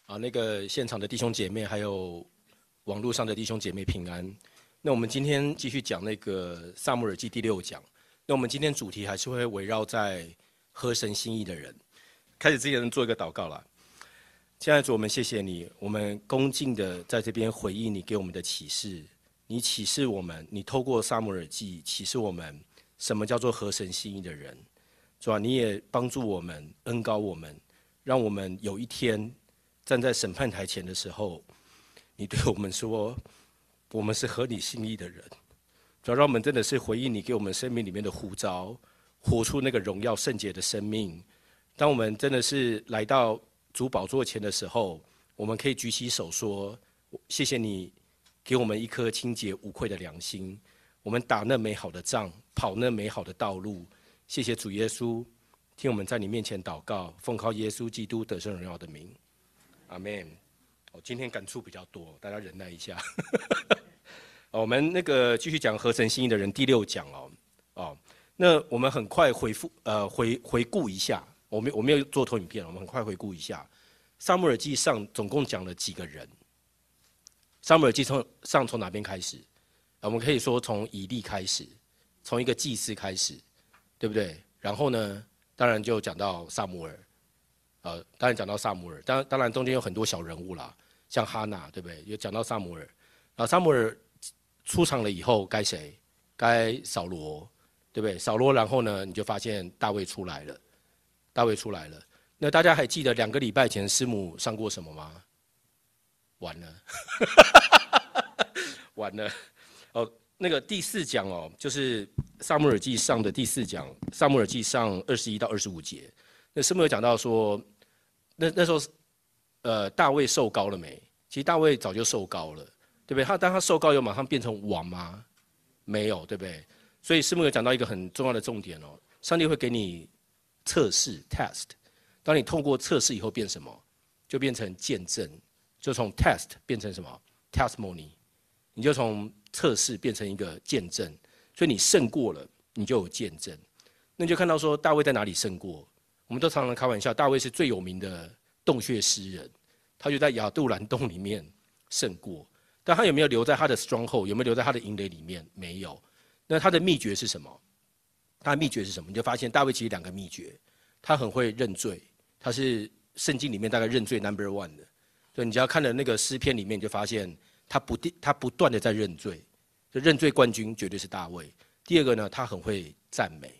那个现场的弟兄姐妹，还有网络上的弟兄姐妹平安。那我们今天继续讲那个撒母耳记第6讲。那我们今天主题还是会围绕在合神心意的人。开始之前做一个祷告啦。亲爱的主，我们谢谢你，我们恭敬的在这边回应你给我们的启示。你启示我们，你透过撒母耳记启示我们，什么叫做合神心意的人。主啊，你也帮助我们，恩膏我们，让我们有一天站在审判台前的时候，你对我们说，我们是合你心意的人。主要让我们真的是回应你给我们生命里面的呼召，活出那个荣耀圣洁的生命。当我们真的是来到主宝座前的时候，我们可以举起手说，谢谢你给我们一颗清洁无愧的良心，我们打那美好的仗，跑那美好的道路。谢谢主耶稣，听我们在你面前祷告，奉靠耶稣基督得胜荣耀的名，阿们。今天感触比较多，大家忍耐一下。我们那个继续讲合神心意的人第6讲那我们很快回顾一下，我没有做投影片，我们很快回顾一下，撒母耳记上总共讲了几个人？撒母耳记上从哪边开始？我们可以说从以利开始，从一个祭司开始，对不对？然后呢，当然就讲到撒母耳，当然讲到撒母耳，当然中间有很多小人物啦，像哈拿，对不对？有讲到撒母耳，然后撒母耳出场了以后，该谁？该扫罗，对不对？扫罗，然后呢，你就发现大卫出来了，大卫出来了。那大家还记得2个礼拜前师母上过什么吗？完了，完了。那个第4讲就是撒母耳记上的第4讲，撒母耳记上21到25节。那师母有讲到说，那时候，大卫受膏了没？其实大卫早就受膏了，对不对？当他受膏有马上变成王吗？没有，对不对？所以师母有讲到一个很重要的重点上帝会给你测试 test， 当你通过测试以后变什么？就变成见证，就从 test 变成什么 testimony， 你就从测试变成一个见证，所以你胜过了，你就有见证。那你就看到说大卫在哪里胜过？我们都常常开玩笑，大卫是最有名的洞穴诗人，他就在亚杜兰洞里面胜过。但他有没有留在他的 stronghold？ 有没有留在他的营垒里面？没有。那他的秘诀是什么？他的秘诀是什么？你就发现大卫其实2个秘诀，他很会认罪，他是圣经里面大概认罪 No.1 的。所以你只要看了那个诗篇里面，你就发现他不断的在认罪，就认罪冠军绝对是大卫。第2个呢，他很会赞美。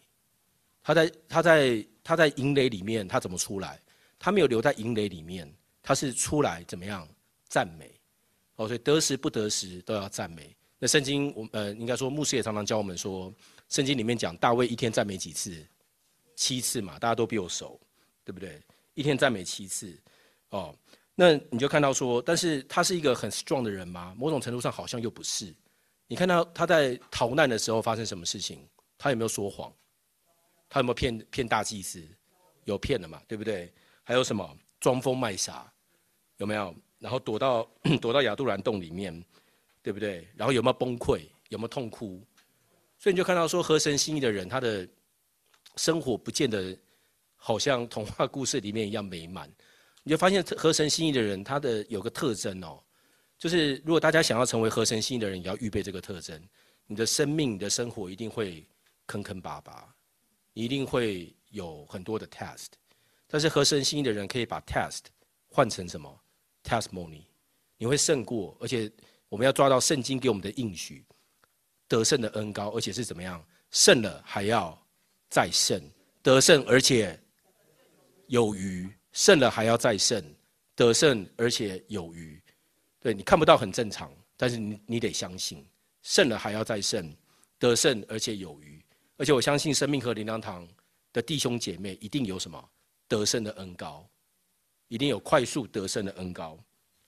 他在营垒里面，他怎么出来？他没有留在营垒里面，他是出来怎么样赞美？所以得时不得时都要赞美。那圣经应该说牧师也常常教我们说，圣经里面讲大卫一天赞美几次？7次嘛，大家都比我熟，对不对？一天赞美7次，那你就看到说，但是他是一个很 strong 的人吗？某种程度上好像又不是。你看到他在逃难的时候发生什么事情？他有没有说谎？他有没有骗大祭司？有骗了嘛，对不对？还有什么装疯卖傻？有没有？然后躲到亚杜兰洞里面，对不对？然后有没有崩溃？有没有痛哭？所以你就看到说，合神心意的人，他的生活不见得好像童话故事里面一样美满。你就发现合神心意的人，他的有个特征就是如果大家想要成为合神心意的人，也要预备这个特征。你的生命、你的生活一定会坑坑巴巴，你一定会有很多的 test。但是合神心意的人可以把 test 换成什么 testimony， 你会胜过，而且我们要抓到圣经给我们的应许，得胜的恩膏，而且是怎么样？胜了还要再胜，得胜而且有余，胜了还要再胜，得胜而且有余。对，你看不到很正常，但是你得相信，胜了还要再胜，得胜而且有余。而且我相信生命和灵粮堂的弟兄姐妹一定有什么得胜的恩膏，一定有快速得胜的恩膏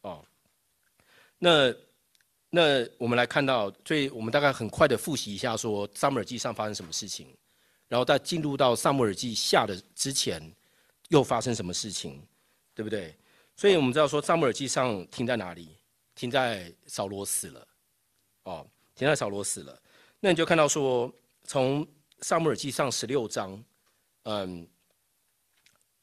那我们来看到，所以我们大概很快的复习一下，说撒母耳记上发生什么事情，然后再进入到撒母耳记下的之前又发生什么事情，对不对？所以我们知道说撒母耳记上停在哪里？停在扫罗死了，停在扫罗死了。那你就看到说，从撒母耳记上16章，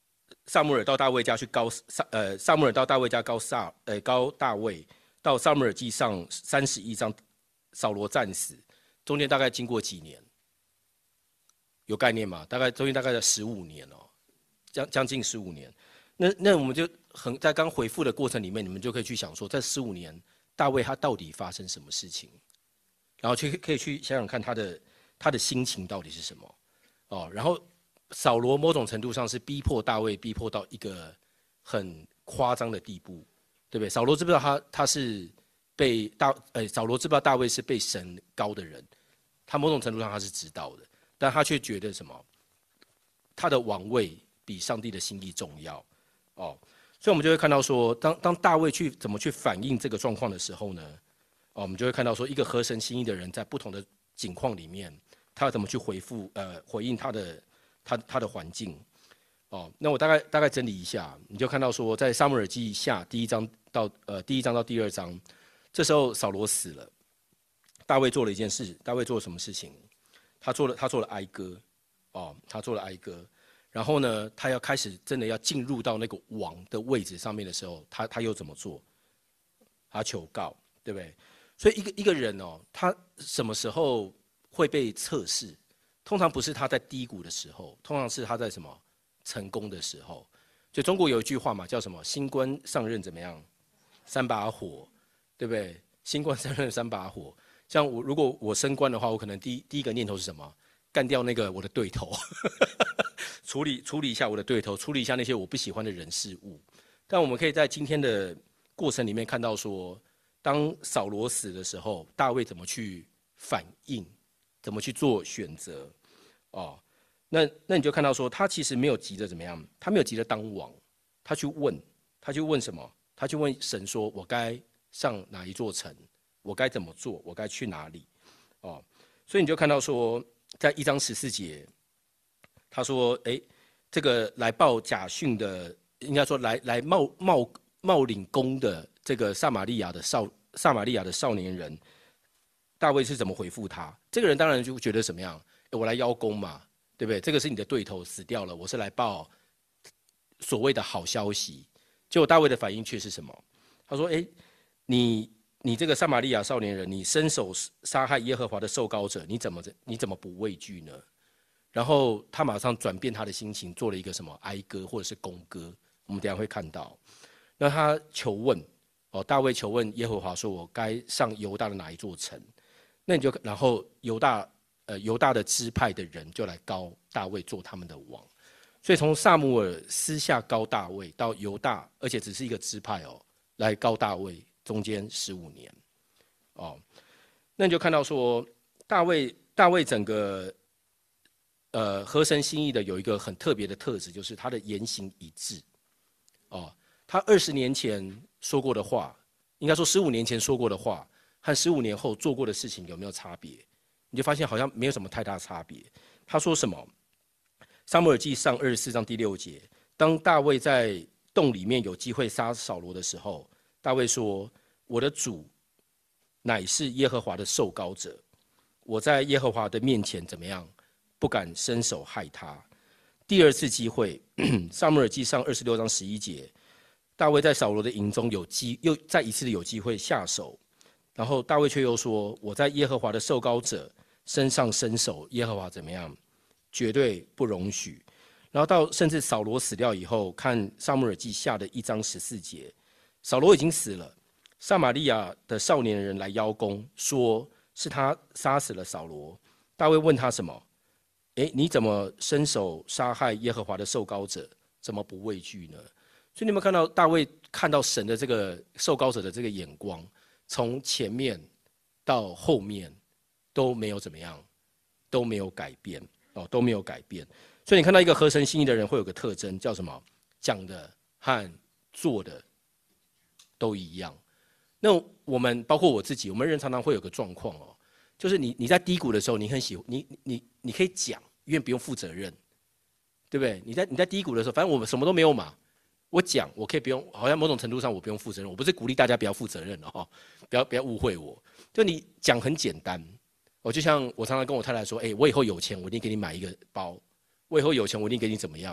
撒母耳到大卫家去撒母耳到大卫家高大卫，到撒母耳记上31章，扫罗战死，中间大概经过几年？有概念吗？中间大概15年哦，将近15年。那我们就在刚回复的过程里面，你们就可以去想说，在15年，大卫他到底发生什么事情？然后可以去想想看他的心情到底是什么哦。然后扫罗某种程度上是逼迫大卫，逼迫到一个很夸张的地步，对不对？扫罗知不知道他是扫罗知不知道大卫是被神膏的人？他某种程度上他是知道的，但他却觉得什么？他的王位比上帝的心意重要哦。所以我们就会看到说，当大卫怎么去反映这个状况的时候呢？我们就会看到说，一个合神心意的人在不同的境况里面，他要怎么去回应他的环境。哦，那我大概整理一下，你就看到说，在撒母耳记下第一章到第2章，这时候扫罗死了，大卫做了一件事，大卫做了什么事情？他做了哀歌，哦，他做了哀歌。然后呢，他要开始真的要进入到那个王的位置上面的时候，他又怎么做？他求告，对不对？所以一个人哦，他什么时候会被测试？通常不是他在低谷的时候，通常是他在什么成功的时候。就中国有一句话嘛，叫什么？新官上任怎么样？3把火，对不对？新官上任3把火。像如果我升官的话，我可能第一个念头是什么？干掉那个我的对头，处理一下我的对头，处理一下那些我不喜欢的人事物。但我们可以在今天的过程里面看到说，当扫罗死的时候，大卫怎么去反应，怎么去做选择，哦，那你就看到说，他其实没有急着怎么样，他没有急着当王，他去问什么？他去问神说：“我该上哪一座城？我该怎么做？我该去哪里？”哦，所以你就看到说，在1章14节，他说：“这个来报假讯的，应该说来冒领功的这个撒玛利亚的少年人，大卫是怎么回复他？这个人当然就觉得什么样？我来邀功嘛，对不对？这个是你的对头死掉了，我是来报所谓的好消息。结果大卫的反应却是什么？他说：你这个撒玛利亚少年人，你伸手杀害耶和华的受膏者，你怎么不畏惧呢？”然后他马上转变他的心情，做了一个什么哀歌或者是弓歌，我们等一下会看到。那他求问，大卫求问耶和华说：“我该上犹大的哪一座城？”那你就然后犹大的支派的人就来膏大卫做他们的王。所以从撒母耳私下膏大卫到犹大，而且只是一个支派来膏大卫，中间15年。那你就看到说大卫整个合神心意的有一个很特别的特质，就是他的言行一致。他20年前说过的话，应该说15年前说过的话，和15年后做过的事情有没有差别？你就发现好像没有什么太大差别。他说什么？撒母耳记上24章第6节，当大卫在洞里面有机会杀扫罗的时候，大卫说：“我的主乃是耶和华的受膏者，我在耶和华的面前怎么样？不敢伸手害他。”第2次机会，撒母耳记上26章11节，大卫在扫罗的营中又再一次的有机会下手，然后大卫却又说：“我在耶和华的受膏者身上伸手，耶和华怎么样？绝对不容许。”然后甚至扫罗死掉以后，看撒母耳记下的1章14节，扫罗已经死了，撒玛利亚的少年人来邀功，说是他杀死了扫罗。大卫问他什么？你怎么伸手杀害耶和华的受膏者？怎么不畏惧呢？所以你有没有看到大卫看到神的这个受膏者的这个眼光，从前面到后面都没有怎么样，都没有改变都没有改变。所以你看到一个合神心意的人会有个特征，叫什么？讲的和做的都一样。那我们包括我自己，我们人常常会有个状况就是你在低谷的时候，你很喜欢你可以讲，因为不用负责任，对不对？你在低谷的时候，反正我们什么都没有嘛，我讲我可以不用，好像某种程度上我不用负责任。我不是鼓励大家不要负责任不要误会我。就你讲很简单，就像我常常跟我太太说，我以后有钱，我一定给你买一个包；我以后有钱，我一定给你怎么样。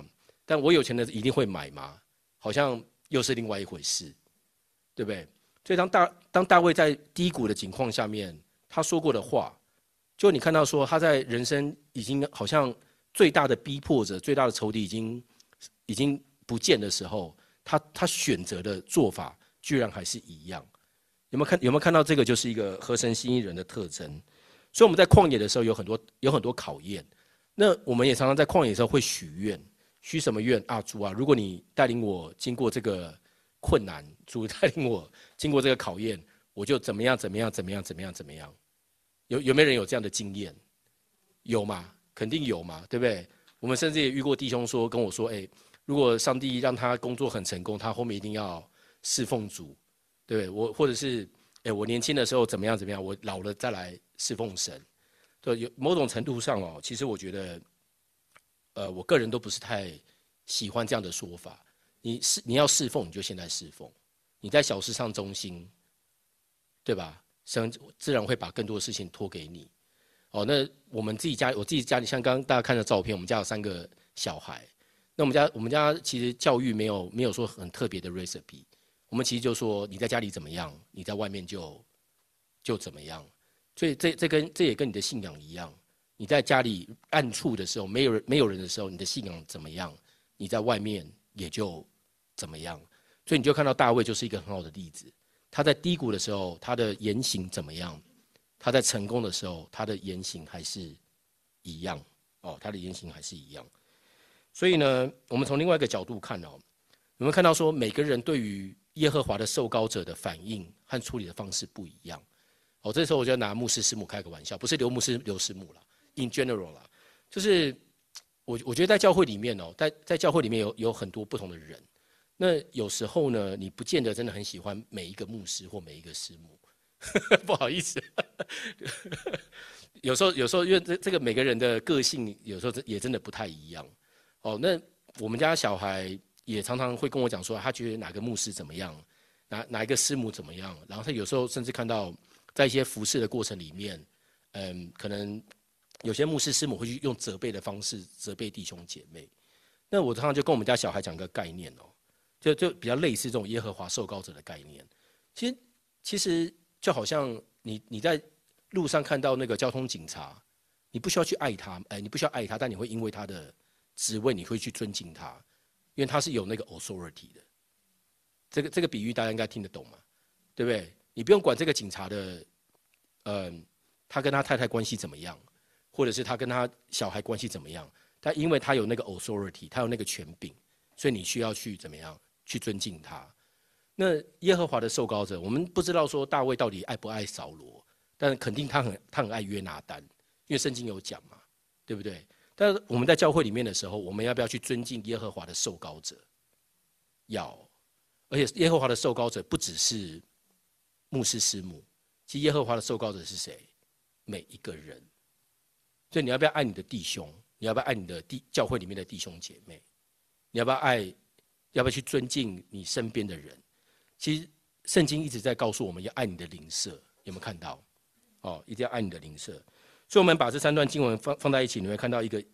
但我有钱的一定会买吗？好像又是另外一回事，对不对？所以当大卫在低谷的情况下面，他说过的话，就你看到说他在人生已经好像最大的逼迫者、最大的仇敌已经不见的时候，他选择的做法居然还是一样。有没有看到这个就是一个合神心意人的特征？所以我们在旷野的时候有很多考验，那我们也常常在旷野的时候会许愿，许什么愿啊？主啊，如果你带领我经过这个困难，主带领我经过这个考验，我就怎么样。有没有人有这样的经验？有嘛？肯定有嘛，对不对？我们甚至也遇过弟兄跟我说，如果上帝让他工作很成功，他后面一定要侍奉主。对，或者是，我年轻的时候怎么样，我老了再来侍奉神。对，有某种程度上其实我觉得，我个人都不是太喜欢这样的说法。你要侍奉，你就现在侍奉，你在小事上忠心，对吧？神自然会把更多的事情托给你。那我自己家里，像刚刚大家看的照片，我们家有3个小孩。那我们家其实教育没有说很特别的 recipe。我们其实就说你在家里怎么样，你在外面就怎么样。所以这也跟你的信仰一样，你在家里暗处的时候，没有人的时候，你的信仰怎么样，你在外面也就怎么样。所以你就看到大卫就是一个很好的例子。他在低谷的时候，他的言行怎么样？他在成功的时候，他的言行还是一样。他的言行还是一样。所以呢，我们从另外一个角度看有没有看到说，每个人对于耶和华的受膏者的反应和处理的方式不一样。这时候我就要拿牧师师母开个玩笑，不是刘牧师刘师母啦 ，in general 啦，就是我觉得在教会里面在教会里面有很多不同的人。那有时候呢，你不见得真的很喜欢每一个牧师或每一个师母，不好意思，有时候因为这个每个人的个性有时候也真的不太一样。那我们家小孩也常常会跟我讲说，他觉得哪个牧师怎么样，哪一个师母怎么样，然后他有时候甚至看到在一些服事的过程里面，可能有些牧师师母会去用责备的方式责备弟兄姐妹。那我常常就跟我们家小孩讲一个概念就比较类似这种耶和华受膏者的概念。其实就好像你在路上看到那个交通警察，你不需要去爱他，你不需要爱他，但你会因为他的职位，你会去尊敬他，因为他是有那个 authority 的。这个比喻大家应该听得懂嘛？对不对？你不用管这个警察的，他跟他太太关系怎么样，或者是他跟他小孩关系怎么样，但因为他有那个 authority， 他有那个权柄，所以你需要去怎么样去尊敬他。那耶和华的受膏者，我们不知道说大卫到底爱不爱扫罗，但肯定他很爱约拿单，因为圣经有讲嘛，对不对？但是我们在教会里面的时候，我们要不要去尊敬耶和华的受膏者？要，而且耶和华的受膏者不只是牧师师母，其实耶和华的受膏者是谁？每一个人。所以你要不要爱你的弟兄？你要不要爱你的教会里面的弟兄姐妹？你要不要要不要去尊敬你身边的人？其实圣经一直在告诉我们要爱你的邻舍，有没有看到？一定要爱你的邻舍。所以我们把这3段经文放在一起，你会看到一个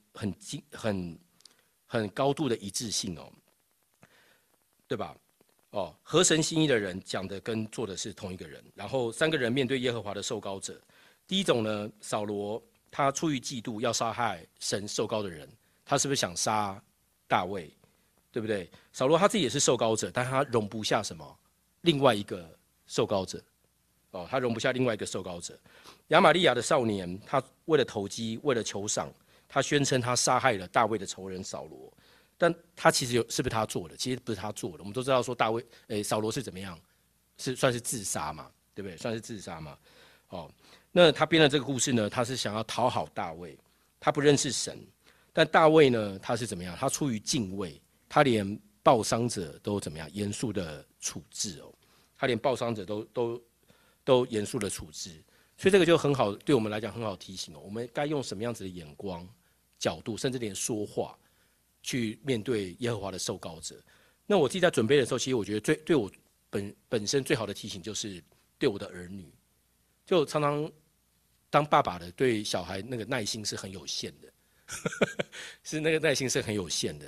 很高度的一致性对吧？合神心意的人讲的跟做的是同一个人。然后3个人面对耶和华的受膏者，第一种呢，扫罗他出于嫉妒要杀害神受膏的人，他是不是想杀大卫？对不对？扫罗他自己也是受膏者，但他容不下什么？另外一个受膏者。他容不下另外一个受膏者。亚玛利亚的少年，他为了投机，为了求赏，他宣称他杀害了大卫的仇人扫罗。但他其实是不是他做的？其实不是他做的。我们都知道说扫罗是怎么样，算是自杀嘛，对不对？算是自杀嘛。那他编的这个故事呢，他是想要讨好大卫。他不认识神，但大卫呢，他是怎么样？他出于敬畏，他连报丧者都怎么样严肃的处置他连报丧者都严肃的处置。所以这个就很好，对我们来讲很好提醒我们该用什么样子的眼光、角度，甚至连说话，去面对耶和华的受膏者。那我自己在准备的时候，其实我觉得对我本身最好的提醒就是对我的儿女，就常常当爸爸的对小孩那个耐心是很有限的，是那个耐心是很有限的。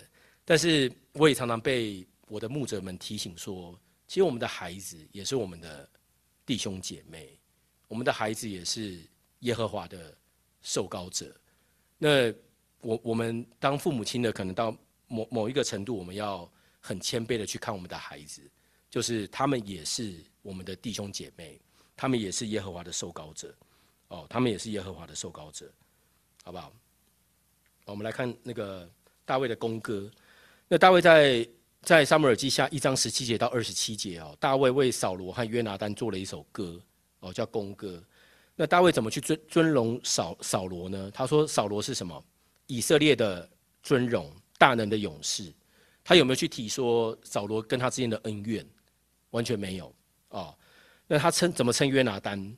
但是我也常常被我的牧者们提醒说，其实我们的孩子也是我们的弟兄姐妹，我们的孩子也是耶和华的受膏者。那我们当父母亲的，可能到某一个程度，我们要很谦卑的去看我们的孩子，就是他们也是我们的弟兄姐妹，他们也是耶和华的受膏者，他们也是耶和华的受膏者，好不好？我们来看那个大卫的弓歌。那大卫在撒母耳记下1章17节到27节大卫为扫罗和约拿单做了一首歌叫弓歌。那大卫怎么去尊荣扫罗呢？他说扫罗是什么？以色列的尊荣，大能的勇士。他有没有去提说扫罗跟他之间的恩怨？完全没有那他怎么称约拿单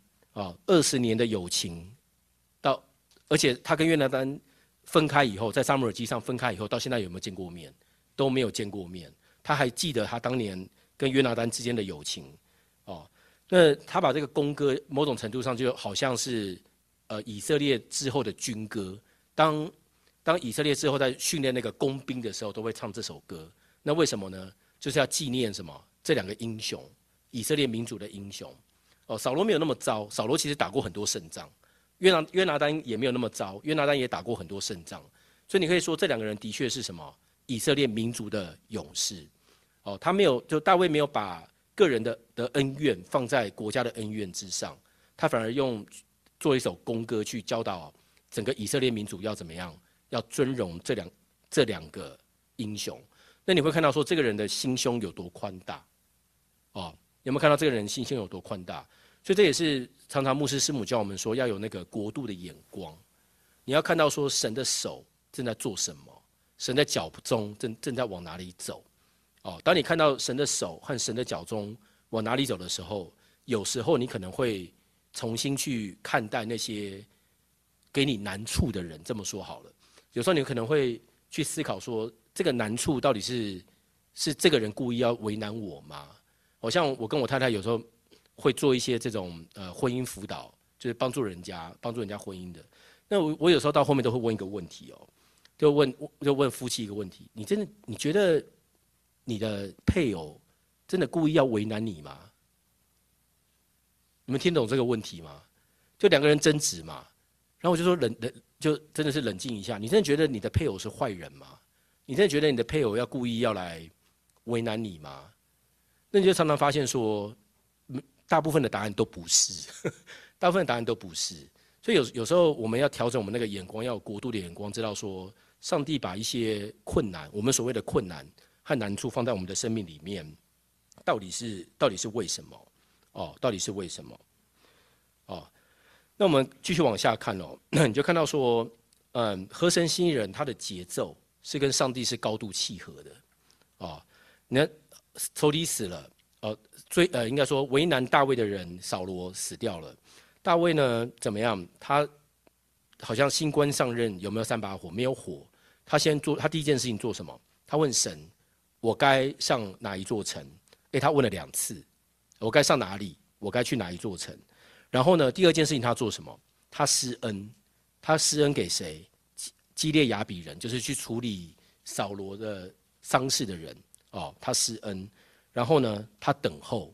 20年的友情，而且他跟约拿单分开以后，在撒母耳记上分开以后，到现在有没有见过面？都没有见过面。他还记得他当年跟约拿单之间的友情那他把这个弓歌某种程度上就好像是以色列之后的军歌。当以色列之后在训练那个工兵的时候，都会唱这首歌。那为什么呢？就是要纪念什么？这两个英雄，以色列民族的英雄。扫罗没有那么糟，扫罗其实打过很多胜仗。约拿单也没有那么糟，约拿单也打过很多胜仗。所以你可以说这两个人的确是什么？以色列民族的勇士。他没有，就大卫没有把个人的恩怨放在国家的恩怨之上，他反而做一首弓歌去教导整个以色列民族要怎么样，要尊荣这两个英雄。那你会看到说这个人的心胸有多宽大有没有看到这个人心胸有多宽大？所以这也是常常牧师师母教我们说要有那个国度的眼光，你要看到说神的手正在做什么，神的脚中正在往哪里走当你看到神的手和神的脚中往哪里走的时候，有时候你可能会重新去看待那些给你难处的人。这么说好了，有时候你可能会去思考说，这个难处到底是这个人故意要为难我吗？好像我跟我太太有时候会做一些这种婚姻辅导，就是帮助人家婚姻的。那我有时候到后面都会问一个问题就问夫妻一个问题：你觉得你的配偶真的故意要为难你吗？你们听懂这个问题吗？就两个人争执嘛，然后我就说就真的是冷静一下。你真的觉得你的配偶是坏人吗？你真的觉得你的配偶要故意要来为难你吗？那你就常常发现说，大部分的答案都不是，大部分的答案都不是。所以有时候我们要调整我们那个眼光，要有国度的眼光，知道说上帝把一些困难，我们所谓的困难和难处放在我们的生命里面，到底是为什么？到底是为什么？那我们继续往下看你就看到说，合神心意人他的节奏是跟上帝是高度契合的你看仇敌死了应该说为难大卫的人扫罗死掉了。大卫呢怎么样？他好像新官上任，有没有3把火？没有火。他第一件事情做什么？他问神：我该上哪一座城？他问了2次，我该上哪里？我该去哪一座城？然后呢，第二件事情他做什么？他施恩。他施恩给谁？基列雅比人，就是去处理扫罗的丧事的人他施恩。然后呢，他等候。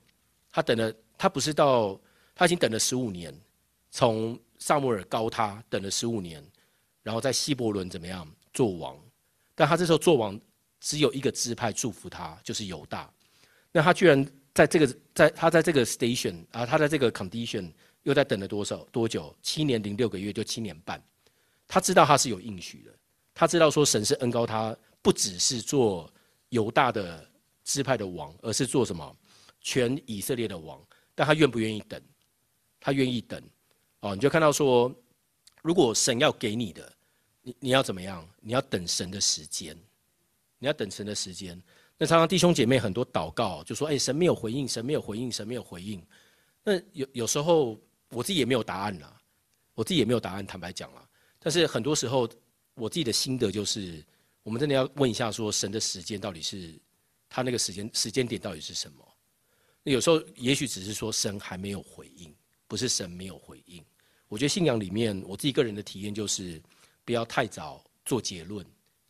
他已经等了15年，从撒母耳膏他等了15年，然后在希伯伦怎么样做王？但他这时候做王只有一个支派祝福他，就是犹大。那他居然在这个station 他在这个 condition 又在等了多久？7年0.6个月，就7年半。他知道他是有应许的，他知道说神是恩膏他，不只是做犹大的支派的王，而是做什么？全以色列的王。但他愿不愿意等？他愿意等你就看到说，如果神要给你的，你要怎么样？你要等神的时间，你要等神的时间。那常常弟兄姐妹很多祷告就说：神没有回应，神没有回应，神没有回应。那有时候我自己也没有答案啦，我自己也没有答案，坦白讲啦。但是很多时候我自己的心得就是，我们真的要问一下说，神的时间到底是他那个时间点到底是什么？那有时候也许只是说神还没有回应，不是神没有回应。我觉得信仰里面我自己个人的体验就是，不要太早做结论，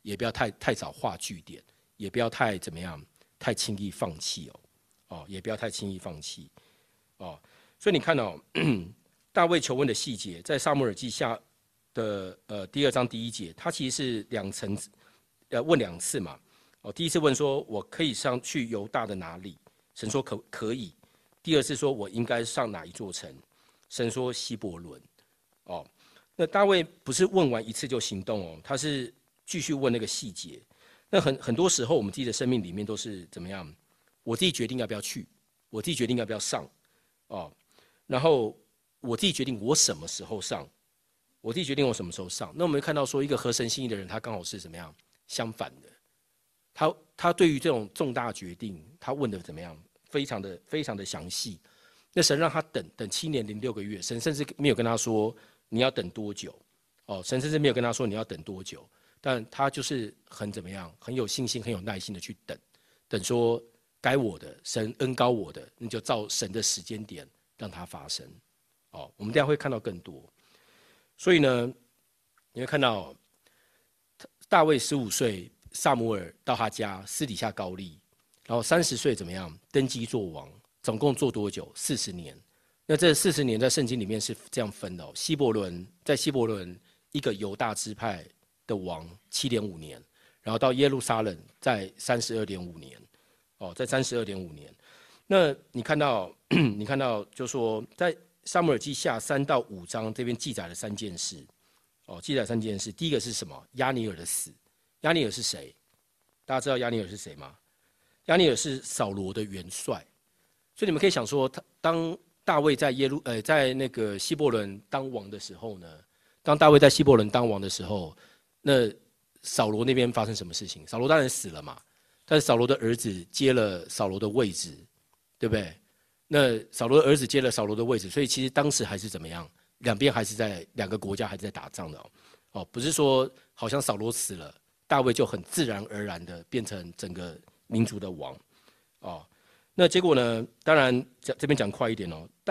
也不要太早画句点，也不要太怎么样，太轻易放弃也不要太轻易放弃所以你看大卫求问的细节，在撒母耳记下的第2章第1节，他其实是2层，问2次嘛。第一次问说，我可以上去犹大的哪里？神说可以。第二次说，我应该上哪一座城？神说希伯伦。那大卫不是问完一次就行动他是继续问那个细节。那很多时候，我们自己的生命里面都是怎么样？我自己决定要不要去，我自己决定要不要上然后我自己决定我什么时候上，我自己决定我什么时候上。那我们会看到说，一个合神心意的人，他刚好是怎么样相反的。他对于这种重大决定，他问的怎么样？非常的详细。那神让他等7年零6个月，神甚至没有跟他说你要等多久神甚至没有跟他说你要等多久，但他就是很怎么样，很有信心、很有耐心的去等说该我的，神恩膏我的，你就照神的时间点让它发生我们等一下会看到更多。所以呢，你会看到大卫15岁，撒母耳到他家私底下膏立，然后30岁怎么样登基做王，总共做多久？40年。那这40年在圣经里面是这样分的在希伯伦一个犹大支派的王7.5年，然后到耶路撒冷在32.5年在32.5年。那你看到就说在撒母耳记下3到5章这边记载了3件事记载3件事。第一个是什么？押尼珥的死。押尼珥是谁？大家知道押尼珥是谁吗？押尼珥是扫罗的元帅。所以你们可以想说，当大卫在那个希伯伦当王的时候呢，当大卫在希伯伦当王的时候，那扫罗那边发生什么事情？扫罗当然死了嘛，但是扫罗的儿子接了扫罗的位置，对不对？那扫罗的儿子接了扫罗的位置，所以其实当时还是怎么样？两边还是在2个国家还是在打仗的不是说好像扫罗死了，大卫就很自然而然的变成整个民族的王那结果呢？当然这边讲快一点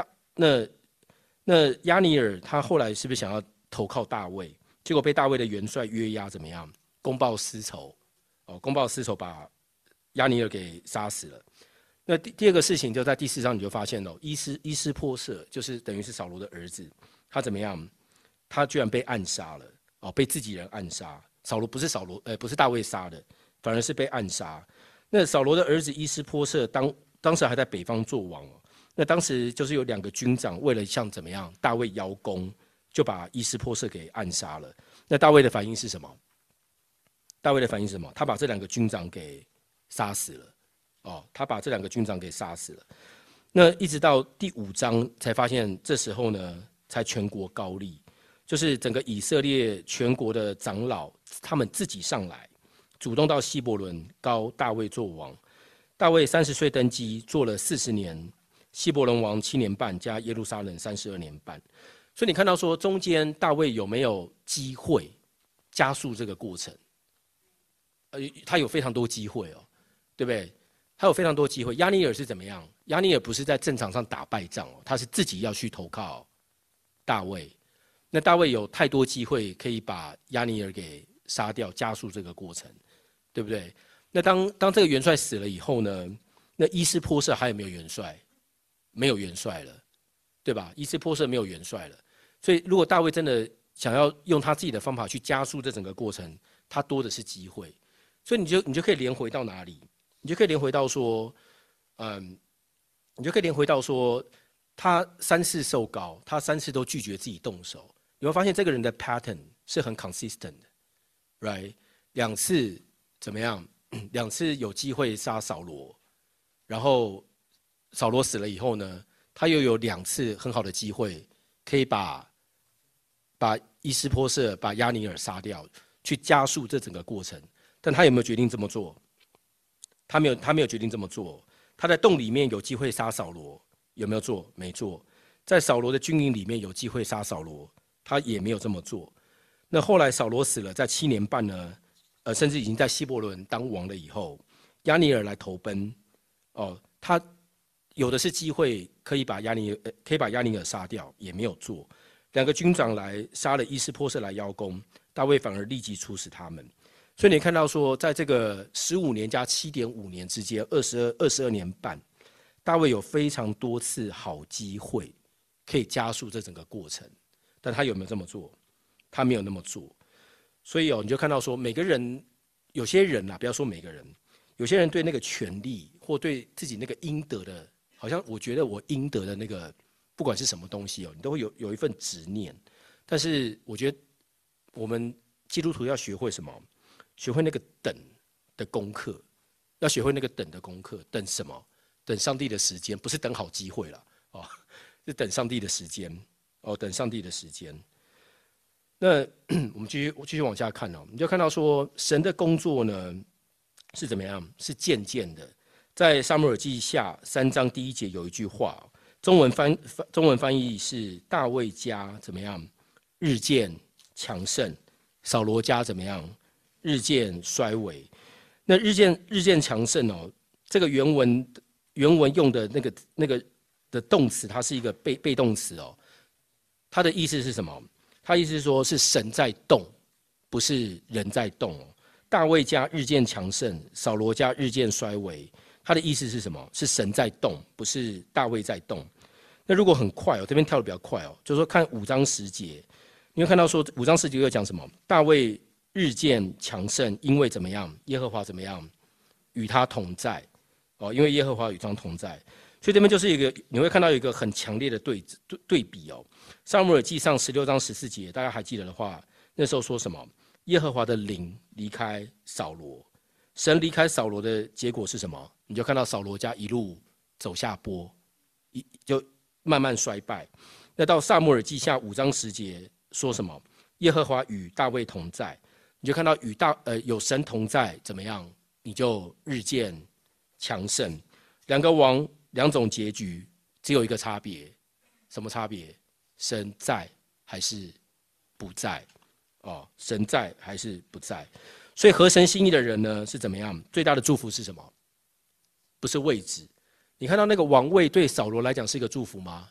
那押尼珥他后来是不是想要投靠大卫？结果被大卫的元帅约押怎么样？公报私仇公报私仇把押尼珥给杀死了。那第二个事情就在第4章你就发现伊施波设就是等于是扫罗的儿子，他怎么样？他居然被暗杀了被自己人暗杀。扫罗不是大卫杀的，反而是被暗杀。那扫罗的儿子伊施波设当时还在北方做王那当时就是有2个军长为了像怎么样大卫邀功，就把伊施波设给暗杀了。那大卫的反应是什么？他把这2个军长给杀死了他把这2个军长给杀死了。那一直到第5章才发现，这时候呢才全国高立，就是整个以色列全国的长老他们自己上来，主动到希伯伦膏大卫做王。大卫30岁登基，做了40年，希伯伦王7年半，加耶路撒冷32年半。所以你看到说，中间大卫有没有机会加速这个过程？他有非常多机会对不对？他有非常多机会。押尼珥是怎么样？押尼珥不是在战场上打败仗他是自己要去投靠大卫。那大卫有太多机会可以把押尼珥给杀掉，加速这个过程，对不对？那当这个元帅死了以后呢？那伊施波设还有没有元帅？没有元帅了，对吧？伊施波设没有元帅了。所以如果大卫真的想要用他自己的方法去加速这整个过程，他多的是机会。所以你就可以连回到哪里？你就可以连回到说，他3次受膏，他3次都拒绝自己动手。你会发现这个人的 pattern 是很 consistent 的 ，right？ 2次怎么样？2次有机会杀扫罗，然后扫罗死了以后呢，他又有2次很好的机会，可以把伊施波设、把押尼珥杀掉，去加速这整个过程。但他有没有决定这么做？他没有决定这么做。他在洞里面有机会杀扫罗，有没有做？没做。在扫罗的军营里面有机会杀扫罗，他也没有这么做。那后来扫罗死了，在7年半呢，甚至已经在希伯伦当王了以后，押尼珥来投奔，他有的是机会可以把押尼珥杀掉，也没有做。2个军长来杀了伊施波设来邀功，大卫反而立即处死他们。 所以你看到说，在这个15年加7.5年之间，22年半，大卫有非常多次好机会可以加速这整个过程，但他有没有这么做？他没有那么做。所以你就看到说，每个人，有些人不要说每个人，有些人对那个权利或对自己那个应得的，好像我觉得我应得的那个，不管是什么东西你都会有一份执念。但是我觉得我们基督徒要学会什么？学会那个等的功课，要学会那个等的功课。等什么？等上帝的时间，不是等好机会了是等上帝的时间等上帝的时间。那我们继续往下看你就看到说，神的工作呢是怎么样？是渐渐的。在撒母耳记下3章第1节有一句话，中文翻译是大卫家怎么样？日渐强盛，扫罗家怎么样？日渐衰微。那日渐强盛这个原文用的那个的动词，它是一个被动词它的意思是什么？他意思是说，是神在动，不是人在动大卫家日渐强盛，扫罗家日渐衰微。他的意思是什么？是神在动，不是大卫在动。那如果很快这边跳的比较快就是说看5章10节，你会看到说5章10节又讲什么？大卫日渐强盛，因为怎么样？耶和华怎么样？与他同在因为耶和华与他同在。所以这边就是一个，你会看到一个很强烈的对比撒母耳记上16章14节，大家还记得的话，那时候说什么？耶和华的灵离开扫罗，神离开扫罗的结果是什么？你就看到扫罗家一路走下坡，就慢慢衰败。那到撒母耳记下5章10节说什么？耶和华与大卫同在，你就看到有神同在怎么样？你就日渐强盛。两个王两种结局，只有一个差别，什么差别？神在还是不在？神在还是不在？所以合神心意的人呢是怎么样？最大的祝福是什么？不是位置。你看到那个王位对扫罗来讲是一个祝福吗？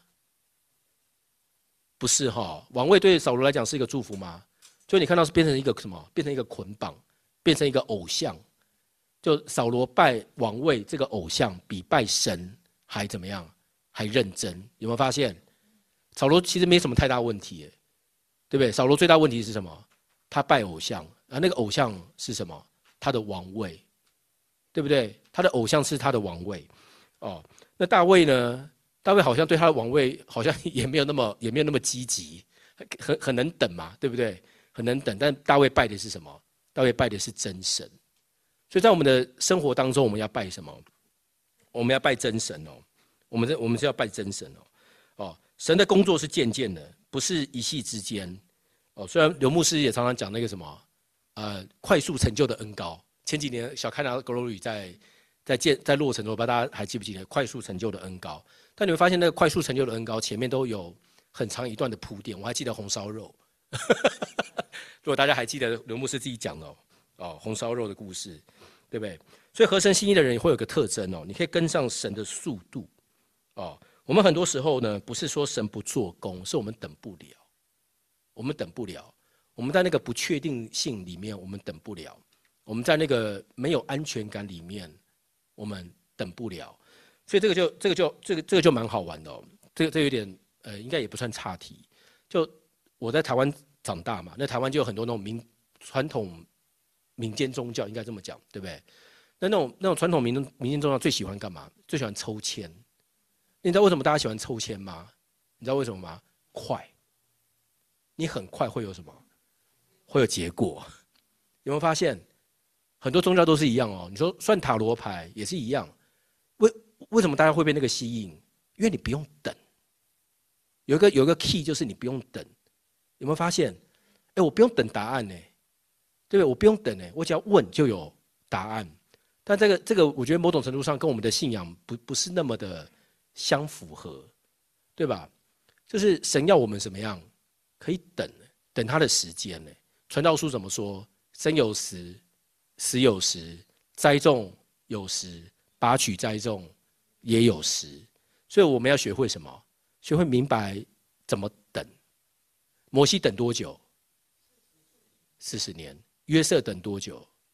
不是王位对扫罗来讲是一个祝福吗？就你看到是变成一个什么？变成一个捆绑，变成一个偶像。就扫罗拜王位这个偶像，比拜神还怎么样？还认真。有没有发现？扫罗其实没什么太大问题对不对？扫罗最大问题是什么？他拜偶像那个偶像是什么？他的王位，对不对？他的偶像是他的王位那大卫呢？大卫好像对他的王位好像也没有那么积极，很能等嘛，对不对？很能等。但大卫拜的是什么？大卫拜的是真神。所以在我们的生活当中，我们要拜什么？我们要拜真神我们是要拜真神神的工作是渐渐的，不是一夕之间虽然刘牧师也常常讲那个什么快速成就的恩膏。前几年小开拿 Glory 在落成的时候，不知道大家还记不记得快速成就的恩膏？但你会发现那个快速成就的恩膏前面都有很长一段的铺垫。我还记得红烧肉，如果大家还记得刘牧师自己讲的红烧肉的故事，对不对？所以合神心意的人会有个特征你可以跟上神的速度我们很多时候呢，不是说神不做工，是我们等不了。我们等不了，我们在那个不确定性里面，我们等不了；我们在那个没有安全感里面，我们等不了。所以这个就蛮好玩的这有点应该也不算岔题。就我在台湾长大嘛，那台湾就有很多那种传统民间宗教，应该这么讲，对不对？那种传统民间宗教最喜欢干嘛？最喜欢抽签。你知道为什么大家喜欢抽签吗？你知道为什么吗？快。你很快会有什么？会有结果。有没有发现很多宗教都是一样你说算塔罗牌也是一样。为什么大家会被那个吸引？因为你不用等。有一个 key 就是你不用等。有没有发现？我不用等答案对不对？我不用等我只要问就有答案。但这个我觉得某种程度上跟我们的信仰不是那么的相符合，对吧？就是神要我们什么样？可以等他的时间传道书怎么说？生有时，死有时，栽种有时，拔取栽种也有时。所以我们要学会什么？学会明白怎么等。摩西等多久？40年。约瑟等多久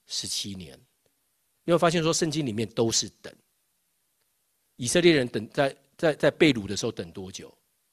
17年。你会发现说，圣经里面都是等。以色列人等在被掳的时候等多久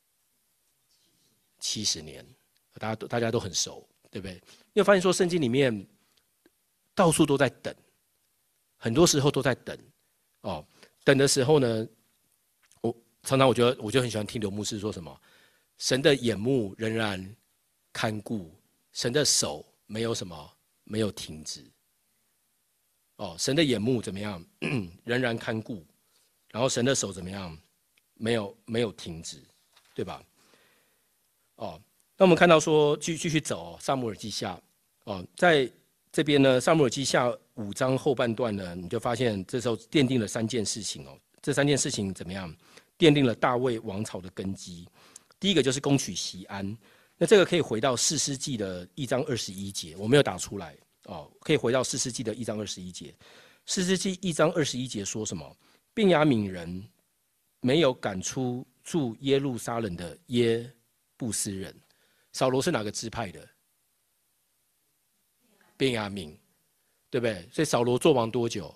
？70年，大家都很熟，对不对？你会发现说，圣经里面到处都在等，很多时候都在等。哦，等的时候呢，常常我就很喜欢听刘牧师说什么：神的眼目仍然看顾，神的手没有停止。哦，神的眼目怎么样？仍然看顾，然后神的手怎么样？没有停止，对吧？哦，那我们看到说，继续走，撒母耳记下，哦，在这边呢，撒母耳记下5章后半段呢，你就发现这时候奠定了3件事情哦。这3件事情怎么样？奠定了大卫王朝的根基。第一个就是攻取锡安，那这个可以回到士师记的1章21节，我没有打出来哦，可以回到士师记的1章21节。士师记1章21节说什么？便雅悯人没有赶出住耶路撒冷的耶布斯人。扫罗是哪个支派的？便雅悯，对不对？所以扫罗做王多久？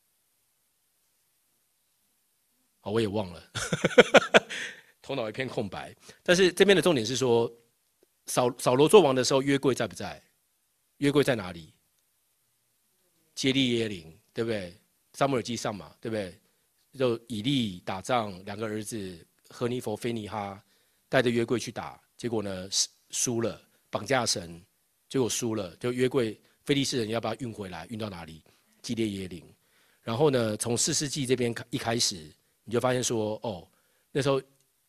我也忘了，头脑一片空白。但是这边的重点是说，扫罗做王的时候，约柜在不在？约柜在哪里？基利耶琳，对不对？撒母耳记上嘛，对不对？就以利打仗，2个儿子何尼佛、菲尼哈带着约柜去打，结果呢输了，绑架神，结果输了，就约柜非利士人要把它运回来，运到哪里？基列耶琳。然后呢，从士师记这边一开始，你就发现说，哦，那时候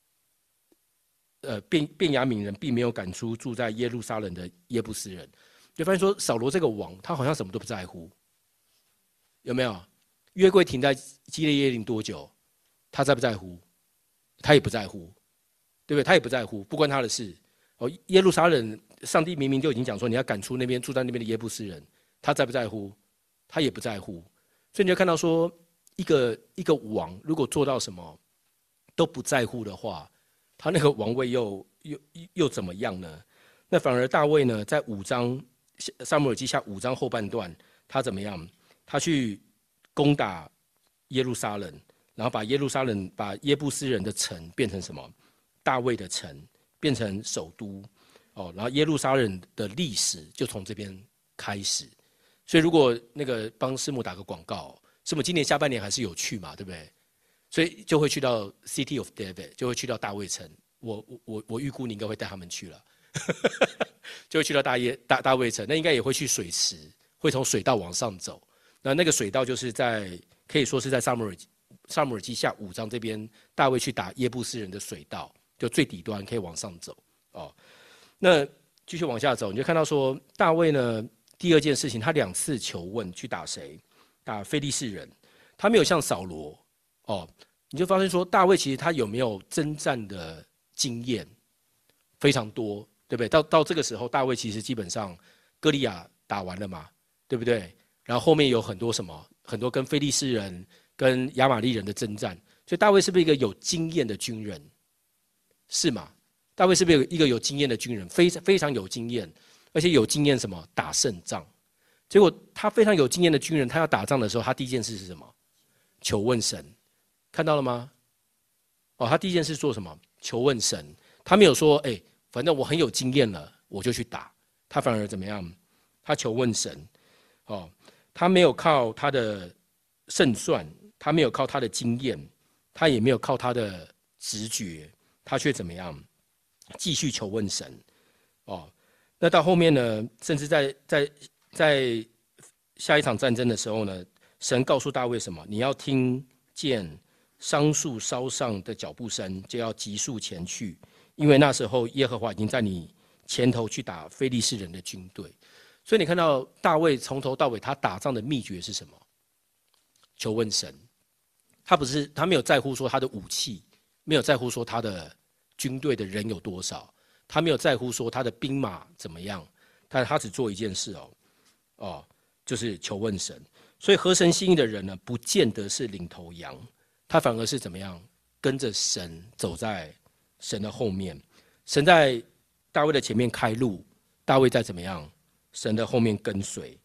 便雅悯人并没有赶出住在耶路撒冷的耶布斯人，就发现说扫罗这个王，他好像什么都不在乎，有没有？约柜停在基列耶琳多久？他在不在乎？他也不在乎，对不对？他也不在乎，不关他的事。哦，耶路撒冷，上帝明明就已经讲说你要赶出那边住在那边的耶布斯人，他在不在乎？他也不在乎。所以你就看到说，一个王如果做到什么都不在乎的话，他那个王位又怎么样呢？那反而大卫呢，在5章撒母耳记下5章后半段，他怎么样？他去攻打耶路撒冷，然后把耶路撒冷把耶布斯人的城变成什么？大卫的城，变成首都。哦，然后耶路撒冷的历史就从这边开始。所以如果那个帮师母打个广告，师母今年下半年还是有去嘛，对不对？所以就会去到 City of David， 就会去到大卫城。我预估你应该会带他们去了，就会去到大卫城。那应该也会去水池，会从水道往上走。那个水道就是可以说是在撒母耳记下5章这边，大卫去打耶布斯人的水道，就最底端可以往上走。哦，那继续往下走，你就看到说大卫呢，第2件事情，他2次求问去打谁？打非利士人。他没有像扫罗。哦，你就发现说大卫其实他有没有征战的经验非常多，对不对？到这个时候，大卫其实基本上歌利亚打完了嘛，对不对？然后后面有很多跟非利士人、跟亚玛利人的征战，所以大卫是不是一个有经验的军人？是吗？大卫是不是一个有经验的军人？非常有经验，而且有经验什么？打胜仗。结果他非常有经验的军人，他要打仗的时候，他第一件事是什么？求问神。看到了吗？哦，他第一件事做什么？求问神。他没有说，反正我很有经验了，我就去打。他反而怎么样？他求问神。哦，他没有靠他的胜算，他没有靠他的经验，他也没有靠他的直觉，他却怎么样？继续求问神。哦，那到后面呢？甚至在下一场战争的时候呢，神告诉大卫什么？你要听见桑树梢上的脚步声，就要急速前去，因为那时候耶和华已经在你前头去打非利士人的军队。所以你看到大卫从头到尾他打仗的秘诀是什么？求问神。他没有在乎说他的武器，没有在乎说他的军队的人有多少，他没有在乎说他的兵马怎么样，但他只做一件事就是求问神。所以合神心意的人呢，不见得是领头羊，他反而是怎么样？跟着神走在神的后面，神在大卫的前面开路，大卫在怎么样？神的后面跟随。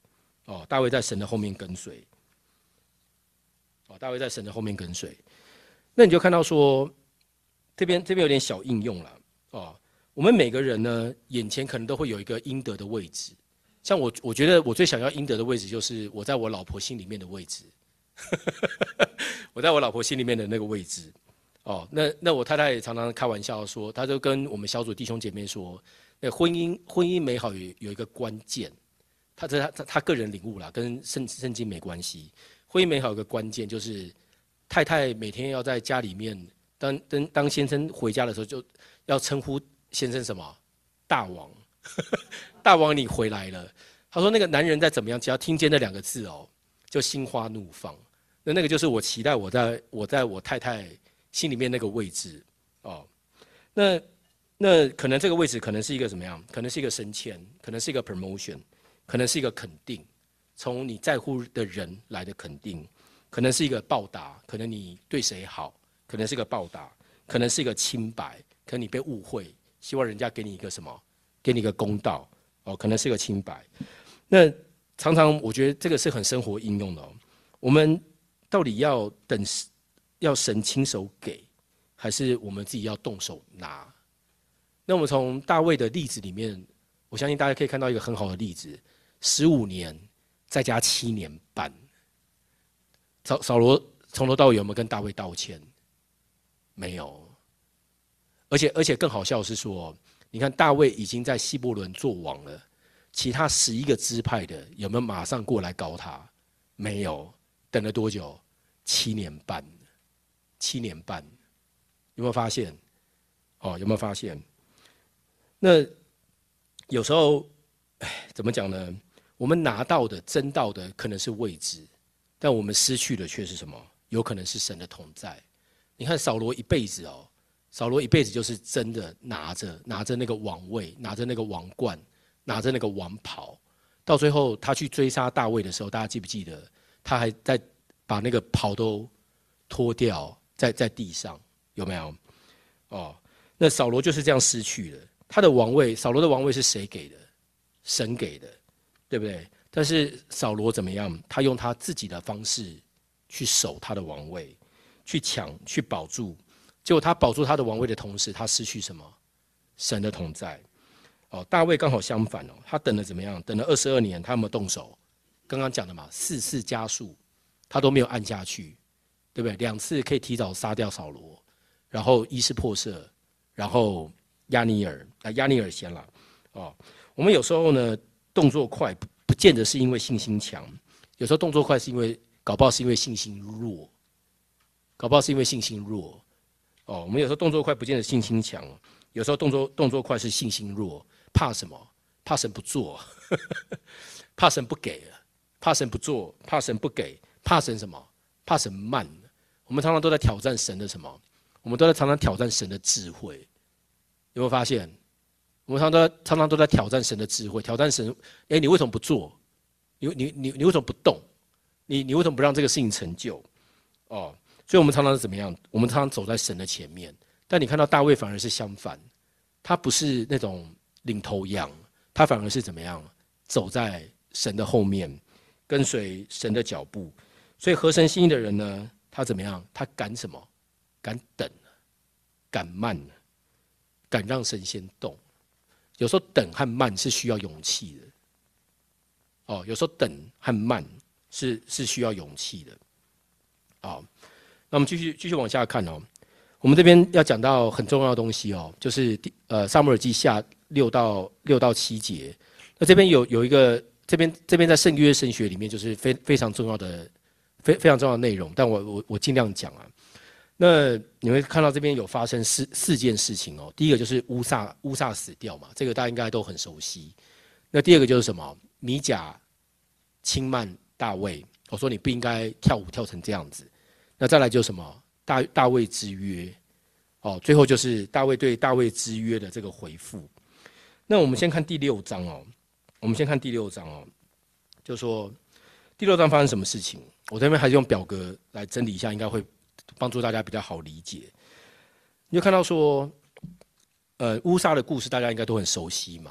哦，大卫在神的后面跟随。哦，大卫在神的后面跟随。那你就看到说，这边有点小应用了。哦，我们每个人呢，眼前可能都会有一个应得的位置。像我觉得我最想要应得的位置，就是我在我老婆心里面的位置。我在我老婆心里面的那个位置。哦，那我太太也常常开玩笑说，她就跟我们小组弟兄姐妹说，那婚姻美好有一个关键，她个人领悟啦，跟圣经没关系。婚姻美好有个关键就是太太每天要在家里面，当先生回家的时候，就要称呼先生什么大王，大王你回来了。他说那个男人再怎么样，只要听见那2个字哦，就心花怒放。那个就是我期待我在我太太心里面那个位置哦。那可能这个位置可能是一个怎么样？可能是一个升迁，可能是一个 promotion， 可能是一个肯定。从你在乎的人来的肯定，可能是一个报答，可能你对谁好，可能是一个报答，可能是一个清白，可能你被误会，希望人家给你一个什么，给你一个公道，哦，可能是一个清白。那常常我觉得这个是很生活应用的哦。我们到底要神亲手给，还是我们自己要动手拿？那我们从大卫的例子里面，我相信大家可以看到一个很好的例子：15年。再加7年半，扫罗从头到尾有没有跟大卫道歉？没有。而且更好笑的是说，你看大卫已经在希伯伦做王了，其他11个支派的有没有马上过来告他？没有。等了多久？7年半。7年半，有没有发现？哦，有没有发现？那有时候，怎么讲呢？我们拿到的、争到的可能是位置，但我们失去的却是什么？有可能是神的同在。你看扫罗一辈子哦，扫罗一辈子就是真的拿着那个王位，拿着那个王冠，拿着那个王袍，到最后他去追杀大卫的时候，大家记不记得？他还在把那个袍都脱掉，在地上，有没有？哦，那扫罗就是这样失去了他的王位。扫罗的王位是谁给的？神给的。对不对？但是扫罗怎么样？他用他自己的方式去守他的王位，去抢，去保住。结果他保住他的王位的同时，他失去什么？神的同在。哦，大卫刚好相反哦，他等了怎么样？等了22年，他有没有动手？刚刚讲的嘛，4次加速，他都没有按下去，对不对？2次可以提早杀掉扫罗，然后伊施波设，然后亚尼尔先了。哦，我们有时候呢。动作快不见得是因为信心强，有时候动作快是因为搞不好是因为信心弱，哦，我们有时候动作快不见得信心强，有时候动作快是信心弱，怕什么？怕神不做，怕神不给了，怕神不做，怕神不给，怕神什么？怕神慢。我们常常都在挑战神的什么？我们都在常常挑战神的智慧，有没有发现？我们常常都在挑战神的智慧，挑战神。你为什么不做？你为什么不动？你为什么不让这个事情成就？哦，所以我们常常是怎么样？我们常常走在神的前面。但你看到大卫反而是相反，他不是那种领头羊，他反而是怎么样？走在神的后面，跟随神的脚步。所以合神心意的人呢，他怎么样？他敢什么？敢等，敢慢，敢让神先动。有时候等和慢是需要勇气的，哦，有时候等和慢是需要勇气的，好，那我们继续往下看哦。我们这边要讲到很重要的东西哦，就是撒母耳记下6到7节。那这边有一个这边在圣约神学里面就是非常重要的非常重要的内容，但我尽量讲啊。那你会看到这边有发生四件事情哦。第一个就是乌撒死掉嘛，这个大家应该都很熟悉。那第二个就是什么？米甲轻慢大卫，我说你不应该跳舞跳成这样子。那再来就是什么？大卫之约，哦，最后就是大卫对大卫之约的这个回复。那我们先看第6章哦，就是说第6章发生什么事情？我这边还是用表格来整理一下，应该会帮助大家比较好理解。你就看到说，乌撒的故事大家应该都很熟悉嘛。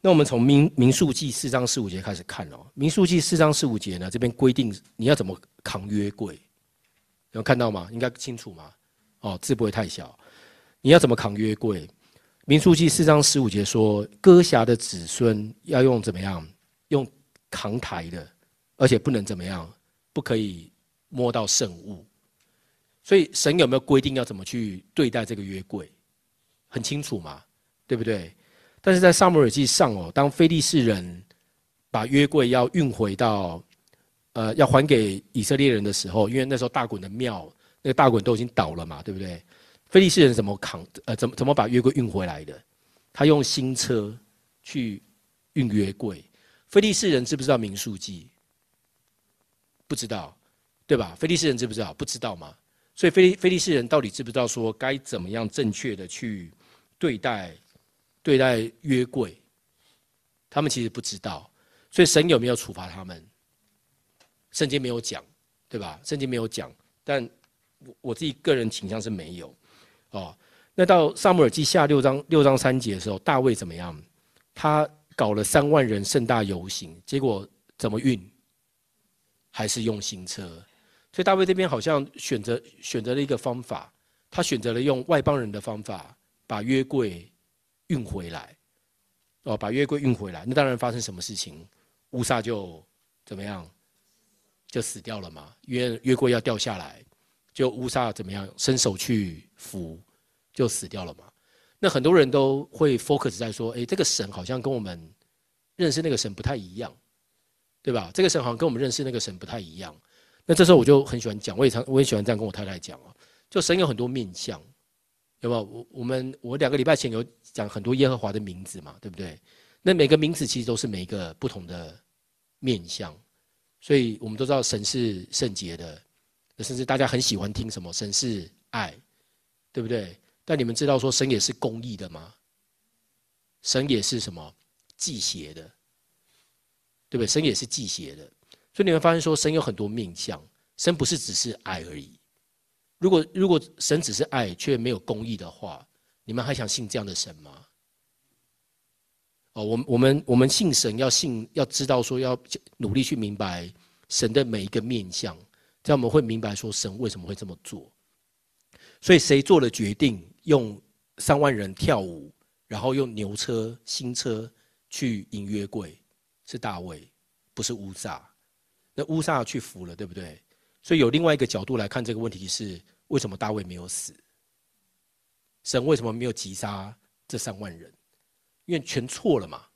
那我们从民数记4章15节开始看哦。民数记4章15节呢，这边规定你要怎么扛约柜，有看到吗？应该清楚吗？哦，字不会太小。你要怎么扛约柜？民数记4章15节说，哥辖的子孙要用怎么样？用扛抬的，而且不能怎么样？不可以摸到圣物。所以神有没有规定要怎么去对待这个约柜？很清楚嘛，对不对？但是在撒母耳记上哦，当非利士人把约柜要运回到要还给以色列人的时候，因为那时候大衮的庙那个大衮都已经倒了嘛，对不对？非利士人怎么怎么把约柜运回来的？他用新车去运约柜。非利士人知不知道民数记？不知道，对吧？非利士人知不知道？不知道嘛。所以非利士人到底知不知道说该怎么样正确的去对待约柜？他们其实不知道。所以神有没有处罚他们？圣经没有讲，对吧？圣经没有讲，但我自己个人倾向是没有。哦，那到撒母耳记下6章3节的时候，大卫怎么样？他搞了3万人盛大游行，结果怎么运？还是用新车。所以大卫这边好像选择了一个方法，他选择了用外邦人的方法把约柜运回来。哦，把约柜运回来，那当然发生什么事情？乌撒就怎么样？就死掉了嘛，因为约柜要掉下来，就乌撒怎么样？伸手去扶，就死掉了嘛。那很多人都会 focus 在说，这个神好像跟我们认识那个神不太一样，对吧？这个神好像跟我们认识那个神不太一样。那这时候我就很喜欢讲，我也喜欢这样跟我太太讲哦，就神有很多面向，有没有？我2个礼拜前有讲很多耶和华的名字嘛，对不对？那每个名字其实都是每一个不同的面向，所以我们都知道神是圣洁的，甚至大家很喜欢听什么神是爱，对不对？但你们知道说神也是公义的吗？神也是什么？忌邪的，对不对？神也是忌邪的，所以你们发现说神有很多面向，神不是只是爱而已。如果神只是爱却没有公义的话，你们还想信这样的神吗？哦，我们信神要知道说要努力去明白神的每一个面向，这样我们会明白说神为什么会这么做。所以谁做了决定用3万人跳舞，然后用牛车新车去迎约柜，是大卫，不是乌撒。那乌撒去扶了，对不对？所以有另外一个角度来看这个问题是，为什么大卫没有死？神为什么没有击杀这3万人？因为全错了嘛，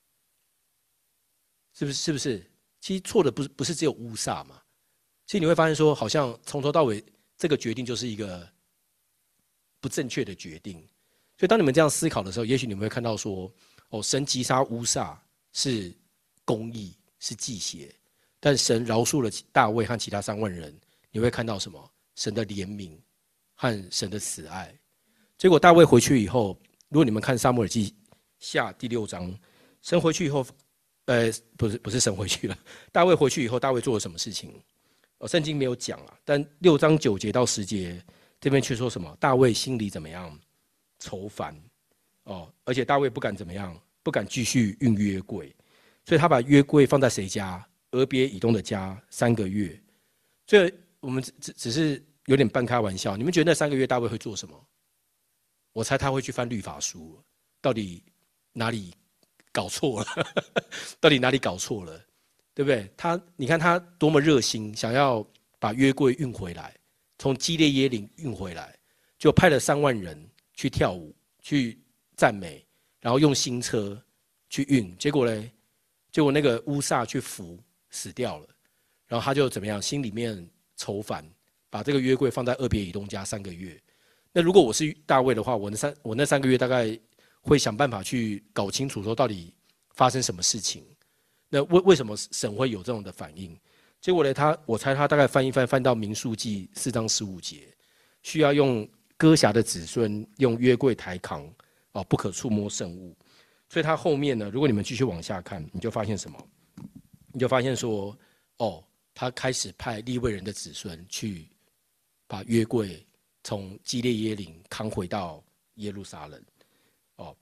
是不是？其实错的不是只有乌撒嘛。其实你会发现说，好像从头到尾这个决定就是一个不正确的决定。所以当你们这样思考的时候，也许你们会看到说，哦，神击杀乌撒是公义，是忌邪，但神饶恕了大卫和其他3万人，你会看到什么？神的怜悯和神的慈爱。结果大卫回去以后，如果你们看撒母耳记下第6章，神回去以后，不是神回去了，大卫回去以后，大卫做了什么事情？圣经没有讲啊，但6章9节到10节这边却说什么？大卫心里怎么样？愁烦哦，而且大卫不敢怎么样？不敢继续运约柜，所以他把约柜放在谁家？俄别以东的家3个月。所以我们只是有点半开玩笑。你们觉得那3个月大卫会做什么？我猜他会去翻律法书，到底哪里搞错了？到底哪里搞错了？对不对？你看他多么热心，想要把约柜运回来，从基列耶琳运回来，就派了3万人去跳舞、去赞美，然后用新车去运。结果呢？结果那个乌撒去扶死掉了，然后他就怎么样？心里面愁烦，把这个约柜放在俄别以东家3个月。那如果我是大卫的话，我那3个月大概会想办法去搞清楚说到底发生什么事情。那为什么神会有这种的反应？结果呢，我猜他大概翻到民数记4章15节，需要用哥辖的子孙用约柜抬扛，不可触摸圣物。所以他后面呢，如果你们继续往下看，你就发现什么？你就发现说，他开始派利未人的子孙去把约柜从基列耶琳扛回到耶路撒冷。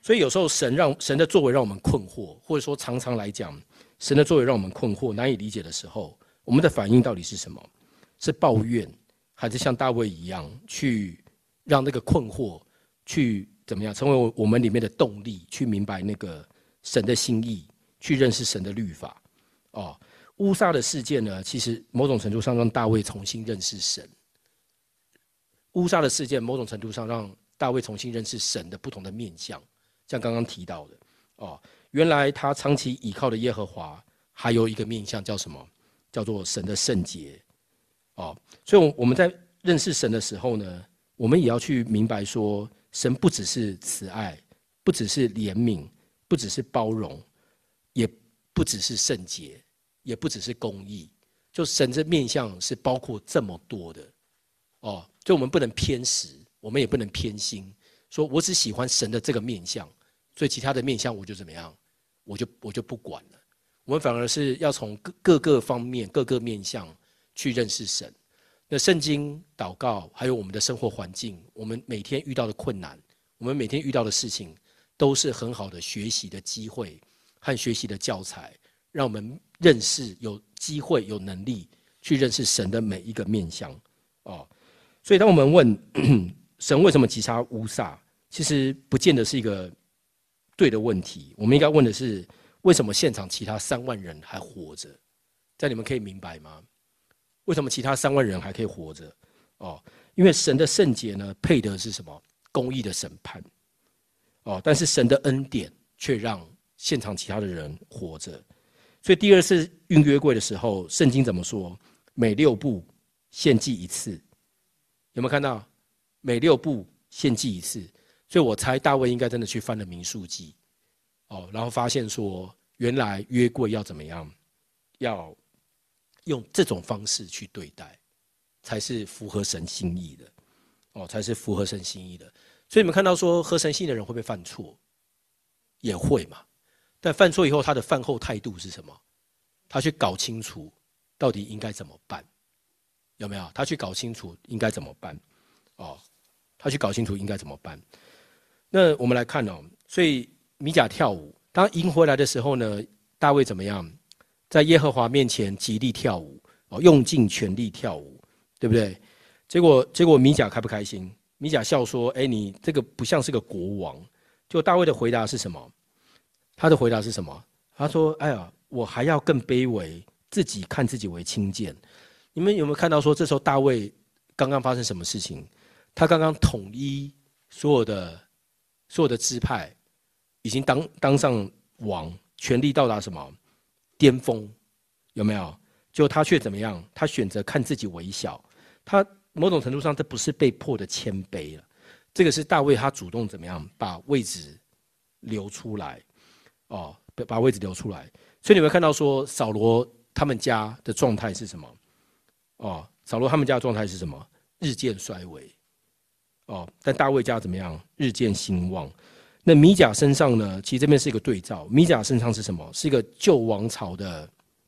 所以有时候神的作为让我们困惑，或者说常常来讲，神的作为让我们困惑、难以理解的时候，我们的反应到底是什么？是抱怨，还是像大卫一样去让那个困惑去怎么样成为我们里面的动力，去明白那个神的心意，去认识神的律法？哦，乌撒的事件呢，其实某种程度上让大卫重新认识神。乌撒的事件某种程度上让大卫重新认识神的不同的面向，像刚刚提到的哦，原来他长期倚靠的耶和华，还有一个面向叫什么？叫做神的圣洁哦。所以我们在认识神的时候呢，我们也要去明白说，神不只是慈爱，不只是怜悯，不只是包容，也不只是圣洁，也不只是公义。就神的面向是包括这么多的哦。所以我们不能偏食，我们也不能偏心，说我只喜欢神的这个面向，所以其他的面向我就怎么样，我就不管了。我们反而是要从各个方面、各个面向去认识神。那圣经、祷告，还有我们的生活环境，我们每天遇到的困难，我们每天遇到的事情，都是很好的学习的机会和学习的教材，让我们认识有机会、有能力去认识神的每一个面向哦。所以，当我们问神为什么击杀乌撒，其实不见得是一个对的问题。我们应该问的是，为什么现场其他3万人还活着？这样你们可以明白吗？为什么其他3万人还可以活着？哦，因为神的圣洁呢，配得是什么？公义的审判。哦，但是神的恩典却让现场其他的人活着。所以第2次运约柜的时候，圣经怎么说？每6步献祭一次。有没有看到？每6步献祭一次。所以我猜大卫应该真的去翻了民数记，哦，然后发现说，原来约柜要怎么样？要用这种方式去对待，才是符合神心意的，哦，才是符合神心意的。所以你们看到说，合神心意的人会不会犯错？也会嘛。但犯错以后，他的饭后态度是什么？他去搞清楚到底应该怎么办。有没有？他去搞清楚应该怎么办？哦，他去搞清楚应该怎么办？那我们来看哦，所以米甲跳舞，当赢回来的时候呢，大卫怎么样？在耶和华面前极力跳舞，哦，用尽全力跳舞，对不对？结果米甲开不开心？米甲笑说：“哎，你这个不像是个国王。”结果大卫的回答是什么？他的回答是什么？他说：“哎呀，我还要更卑微，自己看自己为轻贱。”你们有没有看到说，这时候大卫刚刚发生什么事情？他刚刚统一所有的支派，已经当上王，权力到达什么巅峰？有没有？结果他却怎么样？他选择看自己微小。他某种程度上，这不是被迫的谦卑了，这个是大卫他主动怎么样把位置留出来，哦，把位置留出来。所以你会看到说，扫罗他们家的状态是什么？哦，扫罗他们家的状态是什么？日渐衰微。哦，但大卫家怎么样？日渐兴旺。那米甲身上呢？其实这边是一个对照。米甲身上是什么？是一个旧王朝的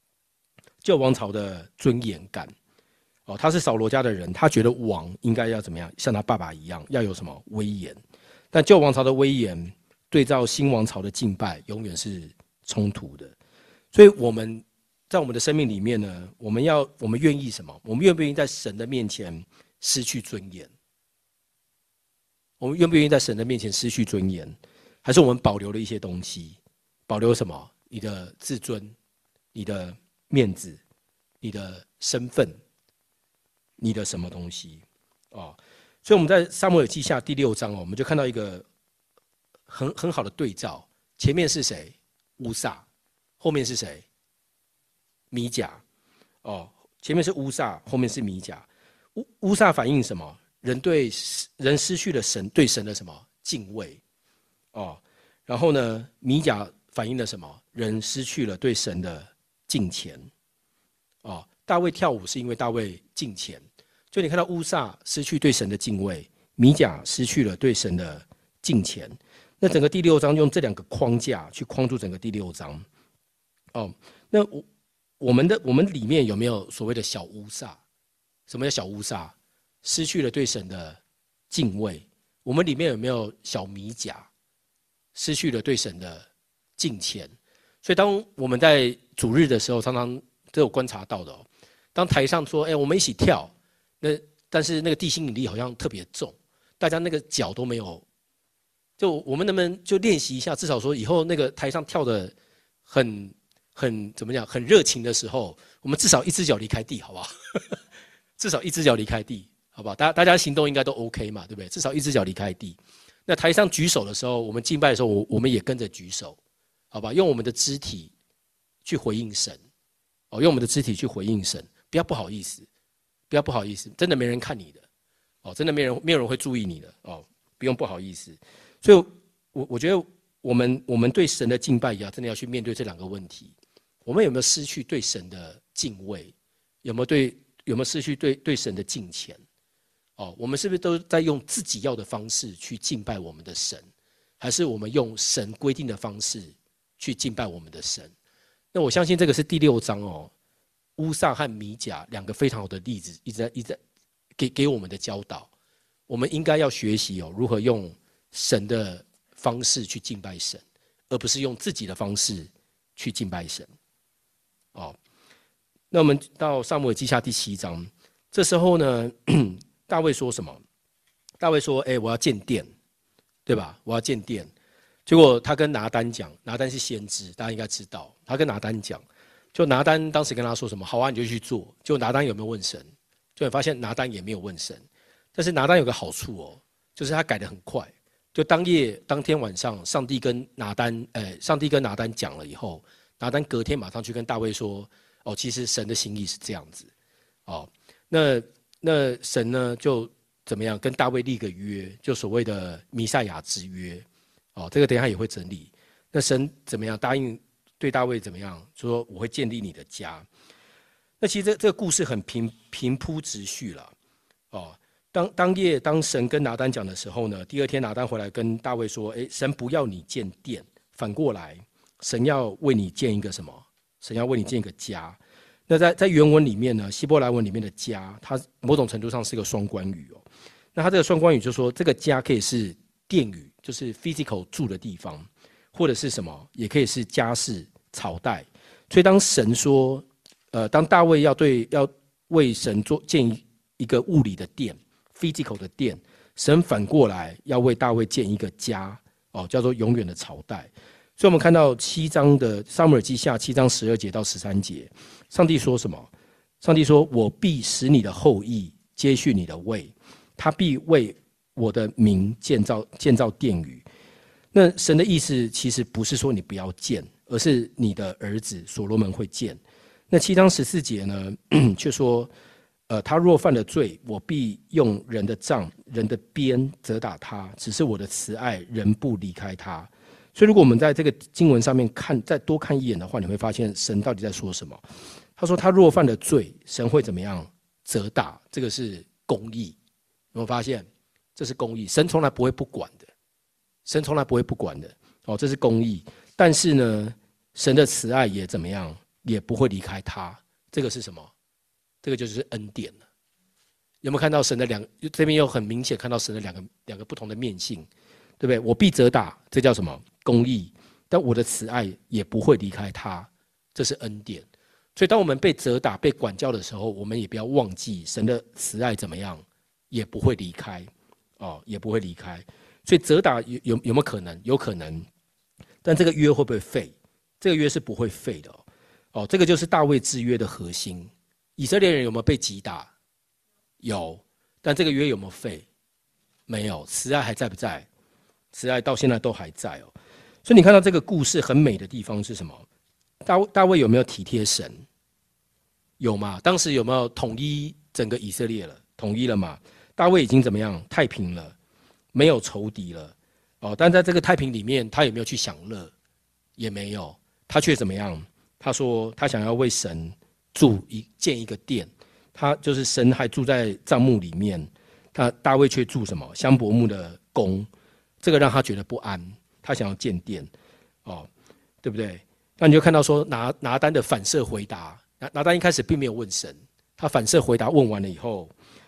尊严感。哦，他是扫罗家的人，他觉得王应该要怎么样？像他爸爸一样，要有什么威严？但旧王朝的威严对照新王朝的敬拜，永远是冲突的。所以我们在我们的生命里面呢，我们愿意什么？我们愿不愿意在神的面前失去尊严？我们愿不愿意在神的面前失去尊严？还是我们保留了一些东西？保留什么？你的自尊、你的面子、你的身份、你的什么东西？哦，所以我们在撒母耳记下第6章哦，我们就看到一个很好的对照。前面是谁？乌撒。后面是谁？米甲。哦，前面是乌撒，后面是米甲。乌撒反映什么？人失去了对神的什么敬畏？哦，然后呢，米甲反映了什么？人失去了对神的敬虔。哦，大卫跳舞是因为大卫敬虔。就你看到乌撒失去对神的敬畏，米甲失去了对神的敬虔。那整个第6章用这2个框架去框住整个第6章。哦，那我们里面有没有所谓的小乌撒？什么叫小乌撒？失去了对神的敬畏。我们里面有没有小米甲？ 失去了对神的敬虔。所以当我们在主日的时候，常常都有观察到的哦。当台上说：“我们一起跳。”但是那个地心引力好像特别重，大家那个脚都没有。就我们能不能就练习一下？至少说以后那个台上跳的很怎么讲，很热情的时候，我们至少一只脚离开地，好不好？至少一只脚离开地，好不好？大家行动应该都 OK 嘛，对不对？至少一只脚离开地。那台上举手的时候，我们敬拜的时候，我们也跟着举手，好吧？用我们的肢体去回应神，用我们的肢体去回应神，不要不好意思，不要不好意思，真的没人看你的，真的没有人会注意你的，不用不好意思。所以我觉得我们对神的敬拜也要真的要去面对这两个问题：我们有没有失去对神的敬畏？有没有失去对神的敬虔？我们是不是都在用自己要的方式去敬拜我们的神，还是我们用神规定的方式去敬拜我们的神？那我相信这个是第6章乌撒和米甲两个非常好的例子，一直在给我们的教导。我们应该要学习如何用神的方式去敬拜神，而不是用自己的方式去敬拜神。那我们到撒母耳记下第7章，这时候呢，大卫说什么？大卫说：“我要建殿，对吧？我要建殿。”结果他跟拿单讲，拿单是先知，大家应该知道。他跟拿单讲，就拿单当时跟他说什么？好啊，你就去做。结果拿单有没有问神？就发现拿单也没有问神。但是拿单有个好处就是他改得很快。就当天晚上，上帝跟拿单讲了以后，拿单隔天马上去跟大卫说：“其实神的心意是这样子。”那神呢就怎么样跟大卫立个约，就所谓的弥赛亚之约。这个等一下也会整理。那神怎么样答应对大卫怎么样说？我会建立你的家。那其实这个故事很平铺直叙了。当神跟拿单讲的时候呢，第二天拿单回来跟大卫说：“神不要你建殿，反过来，神要为你建一个什么？神要为你建一个家。”那在原文里面呢，希伯来文里面的家，它某种程度上是个双关语那它这个双关语就说，这个家可以是殿宇，就是 physical 住的地方，或者是什么，也可以是家室、朝代。所以当神说，当大卫要为神建一个物理的殿 ，physical 的殿，神反过来要为大卫建一个家，叫做永远的朝代。所以我们看到7章的撒母耳记下7章12节到13节，上帝说什么？上帝说：“我必使你的后裔接续你的位，他必为我的名建造殿宇。”那神的意思其实不是说你不要建，而是你的儿子所罗门会建。那7章14节呢，却说：“他若犯了罪，我必用人的杖、人的鞭责打他，只是我的慈爱仍不离开他。”所以，如果我们在这个经文上面再多看一眼的话，你会发现神到底在说什么。他说：“他若犯了罪，神会怎么样责打？”这个是公义。有没有发现？这是公义，神从来不会不管的。神从来不会不管的。这是公义。但是呢，神的慈爱也怎么样？也不会离开他。这个是什么？这个就是恩典了。有没有看到神的这边又很明显看到神的两个不同的面性，对不对？我必责打，这叫什么？公义。但我的慈爱也不会离开他，这是恩典。所以当我们被责打、被管教的时候，我们也不要忘记神的慈爱怎么样，也不会离开，也不会离开。所以责打有没有可能？有可能。但这个约会不会废？这个约是不会废的。这个就是大卫之约的核心。以色列人有没有被击打？有。但这个约有没有废？没有。慈爱还在不在？慈爱到现在都还在所以你看到这个故事很美的地方是什么？大卫有没有体贴神？有吗？当时有没有统一整个以色列了？统一了嘛？大卫已经怎么样？太平了，没有仇敌了。但在这个太平里面，他有没有去享乐？也没有。他却怎么样？他说他想要为神建一个殿，他就是神还住在帐幕里面，大卫却住什么？香柏木的宫，这个让他觉得不安。他想要建殿，对不对？那你就看到说拿单的反射回答，拿单一开始并没有问神，他反射回答问完了以后，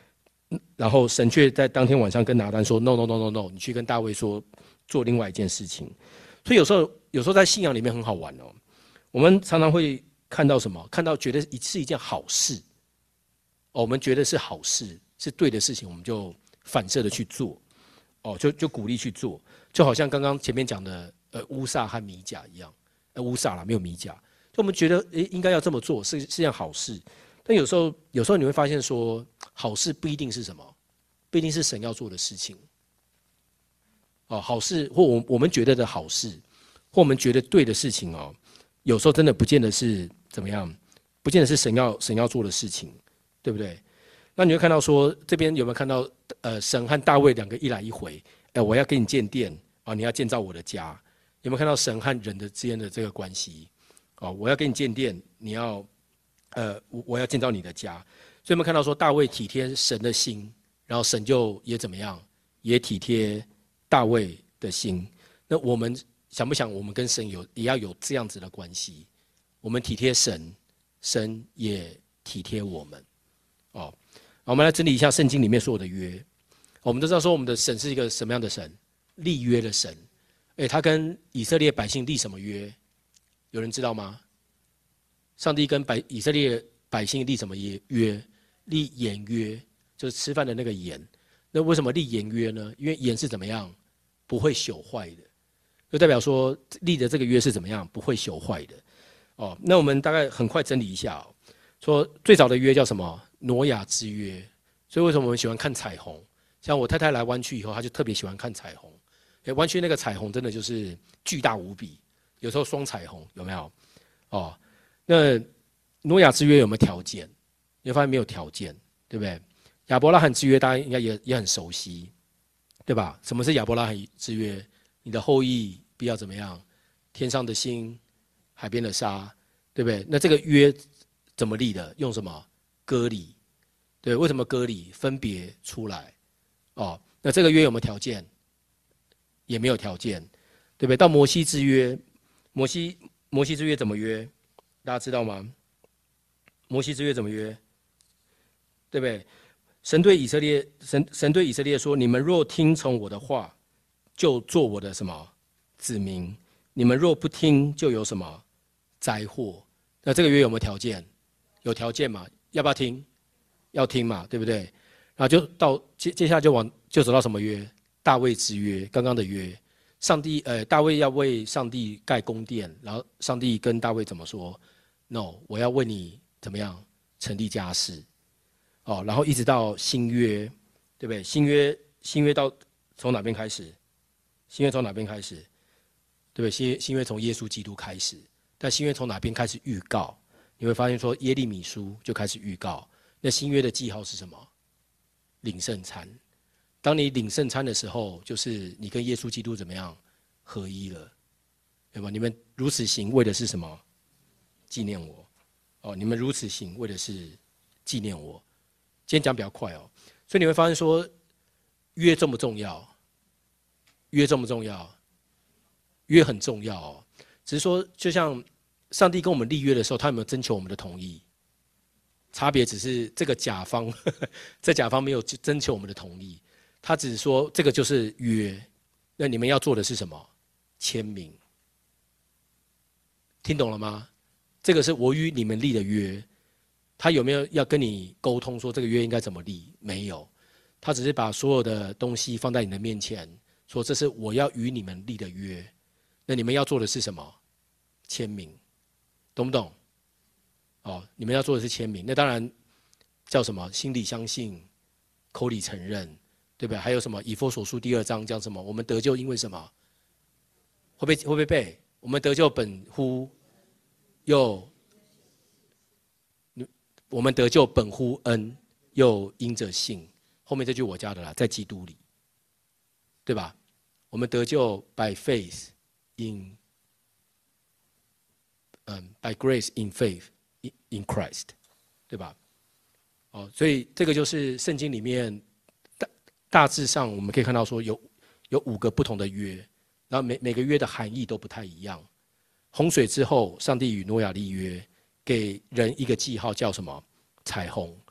然后神却在当天晚上跟拿单说 ：“No No No No No， 你去跟大卫说做另外一件事情。”所以有时候在信仰里面很好玩哦。我们常常会看到什么？看到觉得是一件好事，我们觉得是好事，是对的事情，我们就反射的去做，就鼓励去做，就好像刚刚前面讲的乌撒和米甲一样，乌撒啦没有米甲，就我们觉得应该要这么做，是件好事。但有时候你会发现说，好事不一定是什么，不一定是神要做的事情。好事或我们觉得的好事，或我们觉得对的事情有时候真的不见得是怎么样，不见得是神要做的事情，对不对？那你会看到说，这边有没有看到神和大卫两个一来一回，我要给你建殿你要建造我的家，有没有看到神和人的之间的这个关系？我要给你建殿，你要我要建造你的家，所以我们看到说大卫体贴神的心，然后神就也怎么样，也体贴大卫的心。那我们想不想我们跟神也要有这样子的关系？我们体贴神，神也体贴我们。我们来整理一下圣经里面所有的约。我们都知道说我们的神是一个什么样的神？立约的神。他跟以色列百姓立什么约？有人知道吗？上帝跟以色列百姓立什么约？立言约，就是吃饭的那个言。那为什么立言约呢？因为言是怎么样？不会朽坏的，就代表说立的这个约是怎么样？不会朽坏的。那我们大概很快整理一下说最早的约叫什么？挪亚之约。所以为什么我们喜欢看彩虹？像我太太来湾区以后，她就特别喜欢看彩虹。湾区那个彩虹真的就是巨大无比，有时候双彩虹，有没有？那挪亚之约有没有条件？你会发现没有条件，对不对？亚伯拉罕之约大家应该也很熟悉，对吧？什么是亚伯拉罕之约？你的后裔必要怎么样？天上的星，海边的沙，对不对？那这个约怎么立的？用什么？割礼，对，为什么割礼？分别出来，那这个约有没有条件？也没有条件，对不对？到摩西之约，摩西之约怎么约？大家知道吗？摩西之约怎么约？对不对？神对以色列说：“你们若听从我的话，就做我的什么子民；你们若不听，就有什么灾祸。”那这个约有没有条件？有条件嘛？要不要听？要听嘛，对不对？然后就到接下来就走到什么约？大卫之约，刚刚的约。大卫要为上帝盖宫殿，然后上帝跟大卫怎么说 ？No， 我要为你怎么样成立家室？然后一直到新约，对不对？新约到从哪边开始？新约从哪边开始？对不对？新约从耶稣基督开始，但新约从哪边开始预告？你会发现说耶利米书就开始预告。那新约的记号是什么？领圣餐。当你领圣餐的时候，就是你跟耶稣基督怎么样合一了，对吧？你们如此行为的是什么？纪念我。你们如此行为的是纪念我。今天讲比较快所以你会发现说，约重不重要？约重不重要？约很重要只是说，就像上帝跟我们立约的时候，他有没有征求我们的同意？差别只是这个甲方，这甲方没有征求我们的同意。他只是说这个就是约，那你们要做的是什么？签名。听懂了吗？这个是我与你们立的约。他有没有要跟你沟通说这个约应该怎么立？没有，他只是把所有的东西放在你的面前，说这是我要与你们立的约。那你们要做的是什么？签名，懂不懂？你们要做的是签名。那当然叫什么？心里相信，口里承认。对不对？还有什么？以弗所书第2章讲什么？我们得救因为什么？会不会背？我们得救本乎又，我们得救本乎恩，又因着信。后面这句我加的啦，在基督里，对吧？我们得救 by faith in， by grace in faith in Christ， 对吧？所以这个就是圣经里面。大致上我们可以看到说有5个不同的约，然后每个约的含义都不太一样。洪水之后，上帝与挪亚立约，给人一个记号叫什么？彩虹。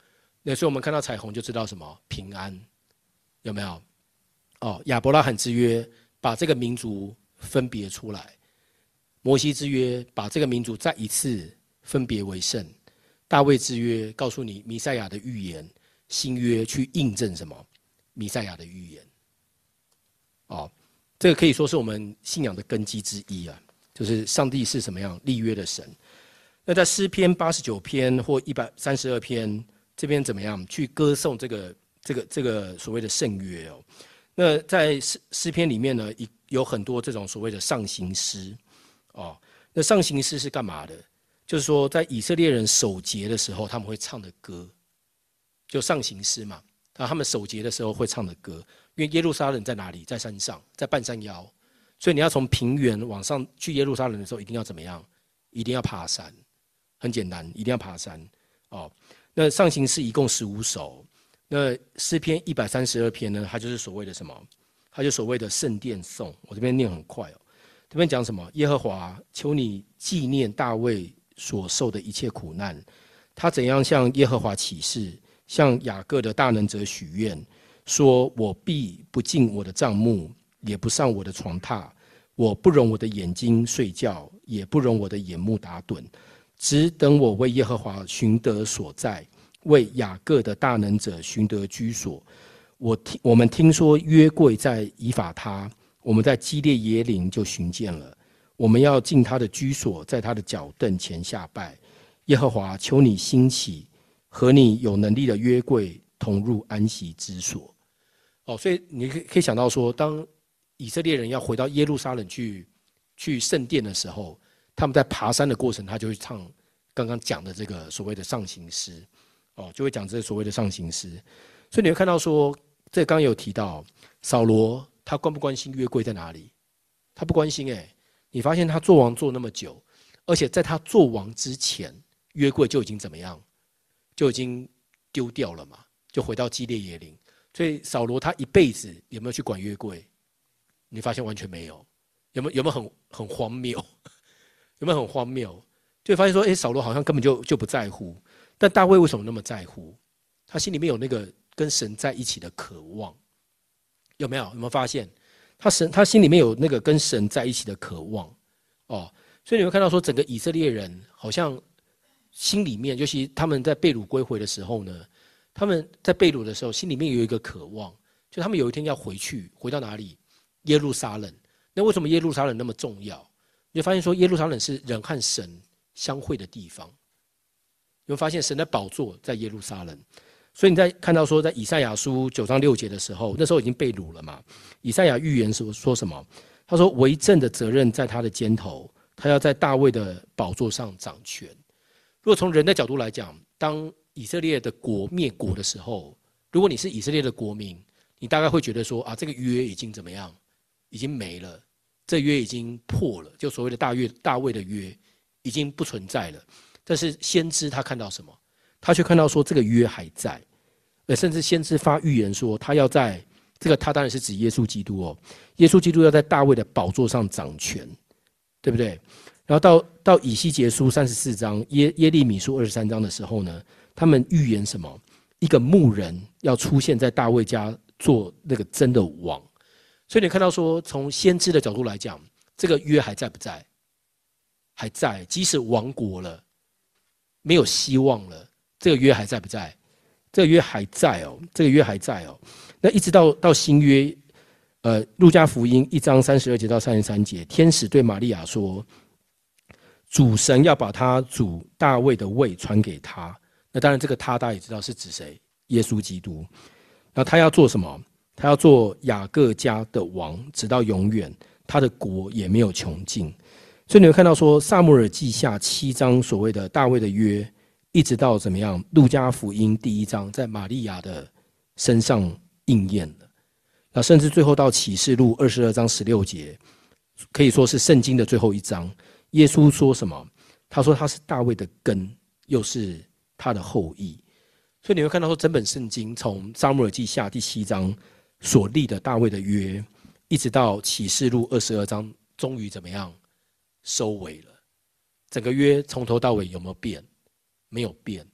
那所以我们看到彩虹就知道什么平安，有没有？哦，亚伯拉罕之约把这个民族分别出来，摩西之约把这个民族再一次分别为圣，大卫之约告诉你弥赛亚的预言，新约去印证什么？弥赛亚的预言。哦，这个可以说是我们信仰的根基之一啊，就是上帝是什么样立约的神。那在诗篇89篇或132篇这边怎么样去歌颂这个所谓的圣约哦？那在诗篇里面呢，有很多这种所谓的上行诗哦。那上行诗是干嘛的？就是说，在以色列人守节的时候，他们会唱的歌，就上行诗嘛。他们守节的时候会唱的歌，因为耶路撒冷在哪里？在山上，在半山腰，所以你要从平原往上去耶路撒冷的时候，一定要怎么样？一定要爬山。很简单，一定要爬山哦。那上行诗一共15首，那诗篇132篇呢，它就是所谓的什么？它就所谓的圣殿颂。我这边念很快哦。这边讲什么？耶和华，求你纪念大卫所受的一切苦难，他怎样向耶和华起誓，向雅各的大能者许愿，说：我必不进我的帐幕，也不上我的床榻，我不容我的眼睛睡觉，也不容我的眼目打盹。只等我为耶和华寻得所在，为雅各的大能者寻得居所。我们听说约柜在以法他，我们在基列耶林就寻见了。我们要进他的居所，在他的脚凳前下拜。耶和华，求你兴起，和你有能力的约柜同入安息之所。哦，所以你可以想到说，当以色列人要回到耶路撒冷去圣殿的时候，他们在爬山的过程，他就会唱刚刚讲的这个所谓的上行诗，哦，就会讲这个所谓的上行诗。所以你会看到说，这刚刚有提到扫罗，他关不关心约柜在哪里？他不关心哎。你发现他做王做那么久，而且在他做王之前，约柜就已经怎么样？就已经丢掉了嘛，就回到基列耶林。所以扫罗他一辈子有没有去管约柜？你发现完全没有。有没有很荒谬？有没有很荒谬？就会发现说，扫罗好像根本就不在乎。但大卫为什么那么在乎？他心里面有那个跟神在一起的渴望，有没有？有没有发现？他心里面有那个跟神在一起的渴望哦。所以你会看到说，整个以色列人好像心里面，尤其他们在被掳归回的时候呢，他们在被掳的时候，心里面有一个渴望，就他们有一天要回到哪里？耶路撒冷。那为什么耶路撒冷那么重要？你会发现说，耶路撒冷是人和神相会的地方。你会发现神的宝座在耶路撒冷，所以你在看到说，在以赛亚书9章6节的时候，那时候已经被掳了嘛。以赛亚预言说什么？他说：“为政的责任在他的肩头，他要在大卫的宝座上掌权。”如果从人的角度来讲，当以色列的国灭国的时候，如果你是以色列的国民，你大概会觉得说：“啊，这个约已经怎么样？已经没了。”这约已经破了，就所谓的大卫的约已经不存在了。但是先知他看到什么？他却看到说这个约还在，甚至先知发预言说他要在这个，他当然是指耶稣基督哦。耶稣基督要在大卫的宝座上掌权，对不对？然后到以西结书34章、耶利米书23章的时候呢，他们预言什么？一个牧人要出现在大卫家做那个真的王。所以你看到说，从先知的角度来讲，这个约还在不在？还在，即使亡国了，没有希望了，这个约还在不在？这个约还在哦，这个约还在哦。那一直到新约，路加福音1章32节到33节，天使对玛利亚说：“主神要把他主大卫的位传给他。”那当然，这个他大家也知道是指谁？耶稣基督。那他要做什么？他要做雅各家的王，直到永远，他的国也没有穷尽。所以你会看到说，撒母耳记下7章所谓的大卫的约，一直到怎么样？路加福音第1章在玛利亚的身上应验了。那甚至最后到启示录22章16节，可以说是圣经的最后一章。耶稣说什么？他说他是大卫的根，又是他的后裔。所以你会看到说，整本圣经从撒母耳记下第7章所立的大卫的约，一直到启示录22章，终于怎么样收尾了？整个约从头到尾有没有变？没有变。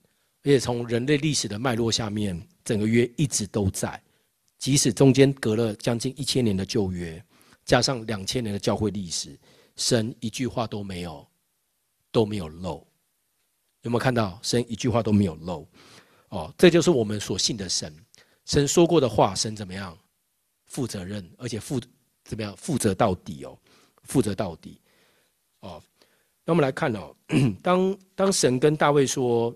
而且从人类历史的脉络下面，整个约一直都在，即使中间隔了将近1000年的旧约，加上2000年的教会历史，神一句话都没有漏。有没有看到？神一句话都没有漏。哦，这就是我们所信的神。神说过的话，神怎么样？负责任，而且怎么样？负责到底哦，负责到底。哦，那我们来看哦，当神跟大卫说：“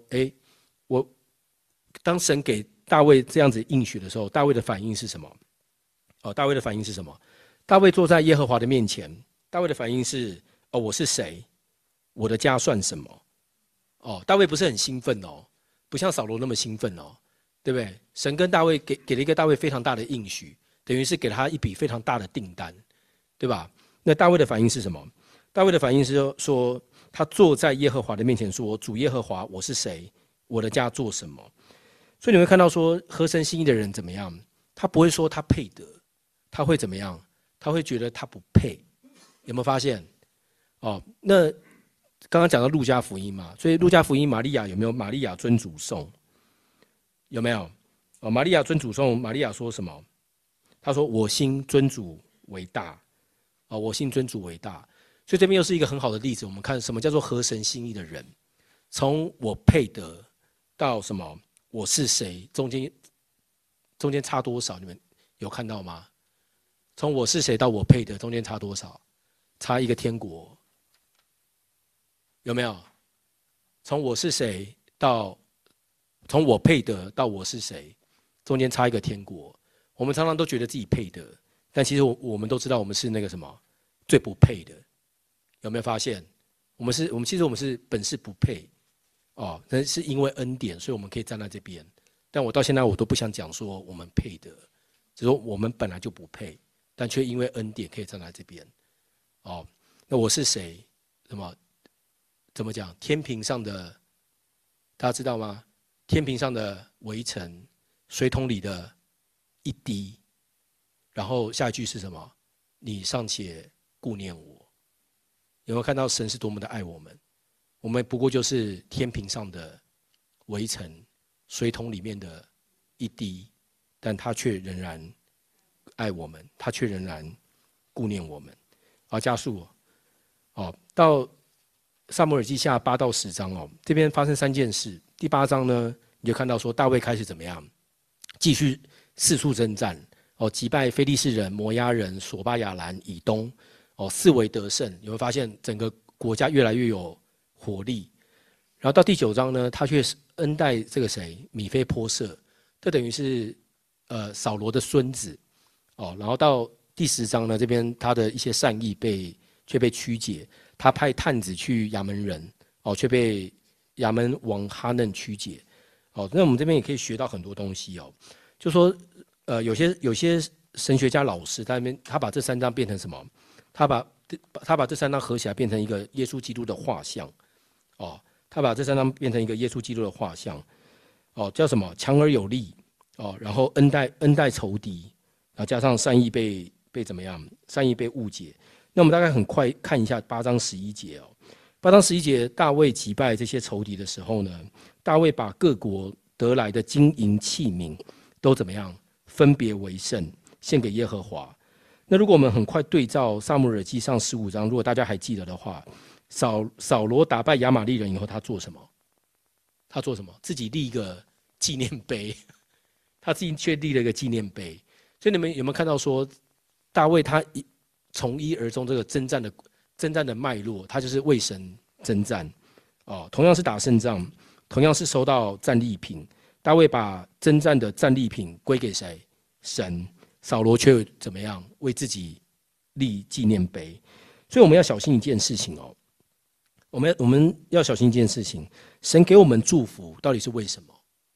当神给大卫这样子应许的时候，大卫的反应是什么？哦，大卫的反应是什么？大卫坐在耶和华的面前，大卫的反应是：哦，我是谁？我的家算什么？哦，大卫不是很兴奋哦，不像扫罗那么兴奋哦，对不对？神跟大卫给了一个大卫非常大的应许，等于是给了他一笔非常大的订单，对吧？那大卫的反应是什么？大卫的反应是说，他坐在耶和华的面前说：主耶和华，我是谁？我的家做什么？所以你会看到说，合神心意的人怎么样？他不会说他配得，他会怎么样？他会觉得他不配。有没有发现？哦，那刚刚讲到路加福音嘛，所以路加福音玛利亚有没有玛利亚尊主颂？有没有？哦，玛利亚尊主颂，玛利亚说什么？她说：“我心尊主为大。”哦，我心尊主为大。所以这边又是一个很好的例子。我们看什么叫做合神心意的人？从我配得到什么？我是谁？中间差多少？你们有看到吗？从我是谁到我配得，中间差多少？差一个天国。有没有？从我是谁到从我配得到我是谁，中间差一个天国。我们常常都觉得自己配得，但其实我们都知道我们是那个什么最不配的。有没有发现？其实我们是本是不配哦，但是因为恩典，所以我们可以站在这边。但我到现在我都不想讲说我们配得，只说我们本来就不配，但却因为恩典可以站在这边。哦，那我是谁？怎么讲？天平上的，大家知道吗？天平上的微尘，水桶里的一滴。然后下一句是什么？你尚且顾念我。有没有看到神是多么的爱我们？我们不过就是天平上的微尘，水桶里面的一滴，但他却仍然爱我们，他却仍然顾念我们。好，加速哦，到撒母耳记下8到10章哦，这边发生3件事。第8章呢，你就看到说大卫开始怎么样，继续四处征战哦，击败非利士人、摩押人、索巴亚兰、以东哦，4围得胜。你会发现整个国家越来越有活力。然后到第9章呢，他却恩待这个谁，米非波设，这等于是扫罗的孙子哦。然后到第10章呢，这边他的一些善意却被曲解。他派探子去亚门人，哦，却被亚门王哈嫩曲解，哦，那我们这边也可以学到很多东西哦。就说，有些神学家老师，他把这3章变成什么？他把这3章合起来变成一个耶稣基督的画像，哦，他把这3章变成一个耶稣基督的画像，哦，叫什么？强而有力，哦，然后恩待仇敌，然后加上善意被怎么样？善意被误解。那我们大概很快看一下8章11节哦。8章11节，大卫击败这些仇敌的时候呢，大卫把各国得来的金银器皿都怎么样分别为圣，献给耶和华。那如果我们很快对照撒母耳记上15章，如果大家还记得的话，扫罗打败亚玛力人以后，他做什么？自己立一个纪念碑，他自己却立了一个纪念碑。所以你们有没有看到说，大卫他从一而终这个征战的脉络，他就是为神征战，哦，同样是打胜仗，同样是收到战利品，大卫把征战的战利品归给谁？神。扫罗却怎么样？为自己立纪念碑。所以我们要小心一件事情哦，我们要小心一件事情，神给我们祝福到底是为什么？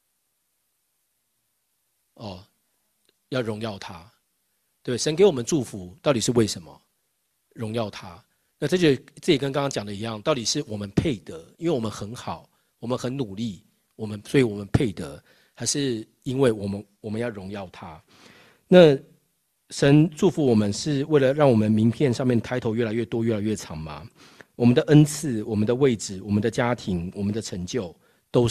哦，要荣耀他。对，神给我们祝福到底是为什么？荣耀他。那这也跟刚刚讲的一样，到底是我们配得，因为我们很好，我们很努力，所以我们配得，还是因为我们要荣耀他？那神祝福我们是为了让我们名片上面抬头越来越多、越来越长吗？我们的恩赐、我们的位置、我们的家庭、我们的成就，都是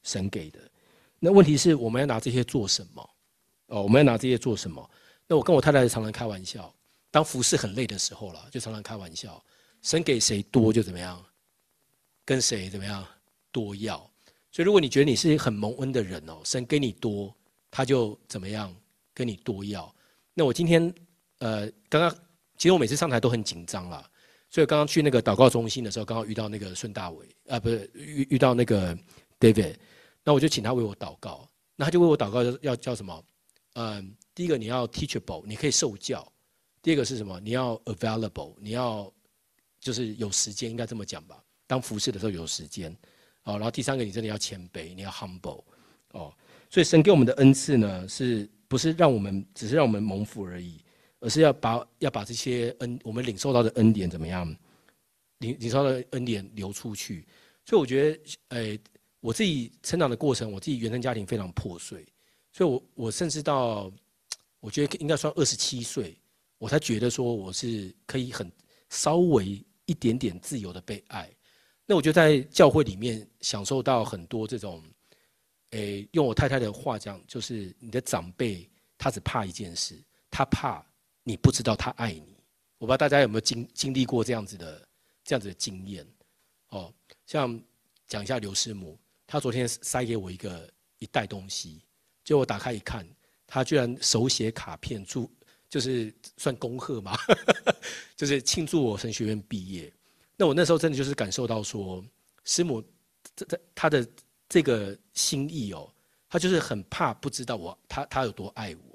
神给的。那问题是我们要拿这些做什么？我们要拿这些做什么？那我跟我太太常常开玩笑，当服侍很累的时候了，就常常开玩笑，神给谁多就怎么样，跟谁怎么样多要。所以如果你觉得你是很蒙恩的人神给你多，他就怎么样跟你多要。那我今天刚刚其实我每次上台都很紧张啦，所以刚刚去那个祷告中心的时候，刚好遇到那个孙大伟不是遇到那个 David， 那我就请他为我祷告。那他就为我祷告要叫什么？第一个你要 teachable， 你可以受教；第二个是什么？你要 available， 你要就是有时间，应该这么讲吧？当服侍的时候有时间。然后第三个你真的要谦卑，你要 humble。所以神给我们的恩赐呢，是不是只是让我们蒙福而已？而是要把这些我们领受到的恩典怎么样？领受到的恩典流出去。所以我觉得，我自己成长的过程，我自己原生家庭非常破碎，所以我甚至到我觉得应该算27岁，我才觉得说我是可以很稍微一点点自由的被爱。那我就在教会里面享受到很多这种，用我太太的话讲，就是你的长辈他只怕一件事，他怕你不知道他爱你。我不知道大家有没有经历过这样子的经验。像讲一下刘师母，她昨天塞给我一袋东西，结果我打开一看，她居然手写卡片就是算恭贺嘛，就是庆祝我神学院毕业。那我那时候真的就是感受到说，师母她的这个心意她就是很怕不知道她有多爱我。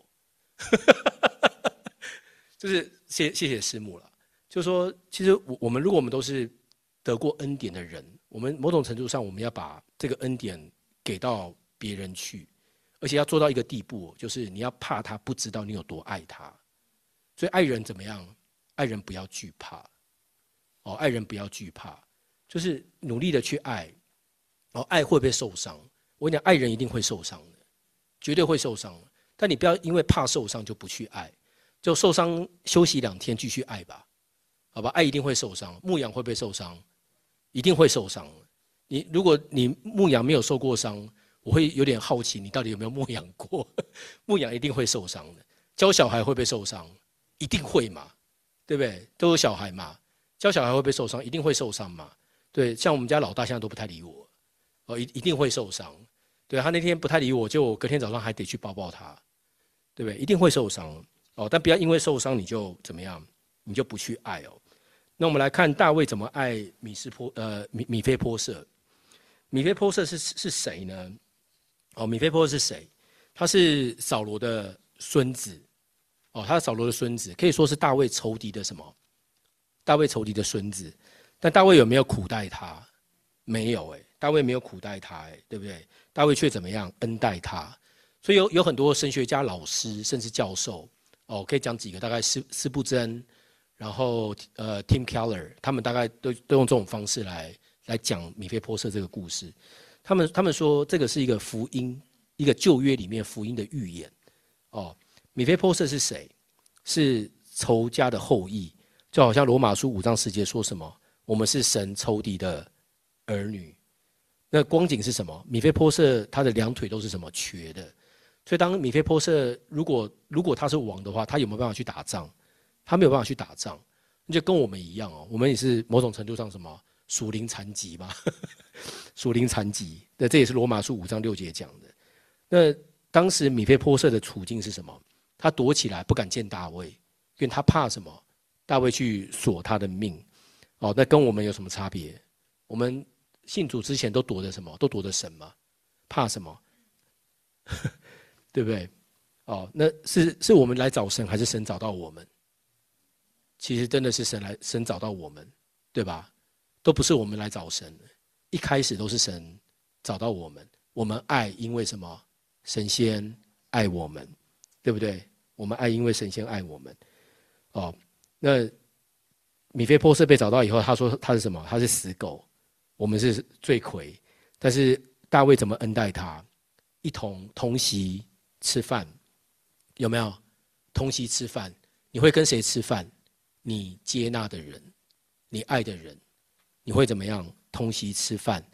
就是谢谢师母了。就是说，其实我们如果我们都是得过恩典的人，我们某种程度上我们要把这个恩典给到别人去，而且要做到一个地步，就是你要怕他不知道你有多爱他。所以爱人怎么样？爱人不要惧怕。爱人不要惧怕，就是努力的去爱。爱会不会受伤？我跟你讲，爱人一定会受伤的，绝对会受伤。但你不要因为怕受伤就不去爱。就受伤休息2天继续爱吧，好吧？爱一定会受伤，牧羊会不会受伤？一定会受伤。如果你牧羊没有受过伤，我会有点好奇你到底有没有牧羊过。牧羊一定会受伤的。教小孩会不会受伤？一定会嘛，对不对？都有小孩嘛，教小孩会不会受伤？一定会受伤嘛。对，像我们家老大现在都不太理我，一定会受伤。对，他那天不太理我，就我隔天早上还得去抱抱他，对不对？一定会受伤。但不要因为受伤你就怎么样，你就不去爱。那我们来看大卫怎么爱米非波设。米非波设是谁呢？米非波设是谁？他是扫罗的孙子。他是扫罗的孙子，可以说是大卫仇敌的什么？大卫仇敌的孙子。但大卫有没有苦待他？没有大卫没有苦待他对不对？大卫却怎么样恩待他？所以有很多神学家、老师甚至教授。可以讲几个，大概斯布真，然后Tim Keller， 他们大概都用这种方式来讲米非波设这个故事。他们说这个是一个福音，一个旧约里面福音的预言。米非波设是谁？是仇家的后裔，就好像罗马书5章10节说什么，我们是神仇敌的儿女。那光景是什么？米非波设他的2腿都是什么？瘸的。所以当米非波设如果他是王的话，他有没有办法去打仗？他没有办法去打仗，就跟我们一样我们也是某种程度上什么属灵残疾嘛，属灵残疾。那这也是罗马书5章6节讲的。那当时米非波设的处境是什么？他躲起来不敢见大卫，因为他怕什么？大卫去索他的命。那跟我们有什么差别？我们信主之前都躲着什么？都躲着神嘛，怕什么？对不对？那是我们来找神，还是神找到我们？其实真的是神找到我们，对吧？都不是我们来找神，一开始都是神找到我们。我们爱，因为什么？神先爱我们，对不对？我们爱，因为神先爱我们。那米非波设被找到以后，他说他是什么？他是死狗，我们是罪魁。但是大卫怎么恩待他？一同席吃饭，有没有？同席吃饭，你会跟谁吃饭？你接纳的人，你爱的人，你会怎么样？同席吃饭，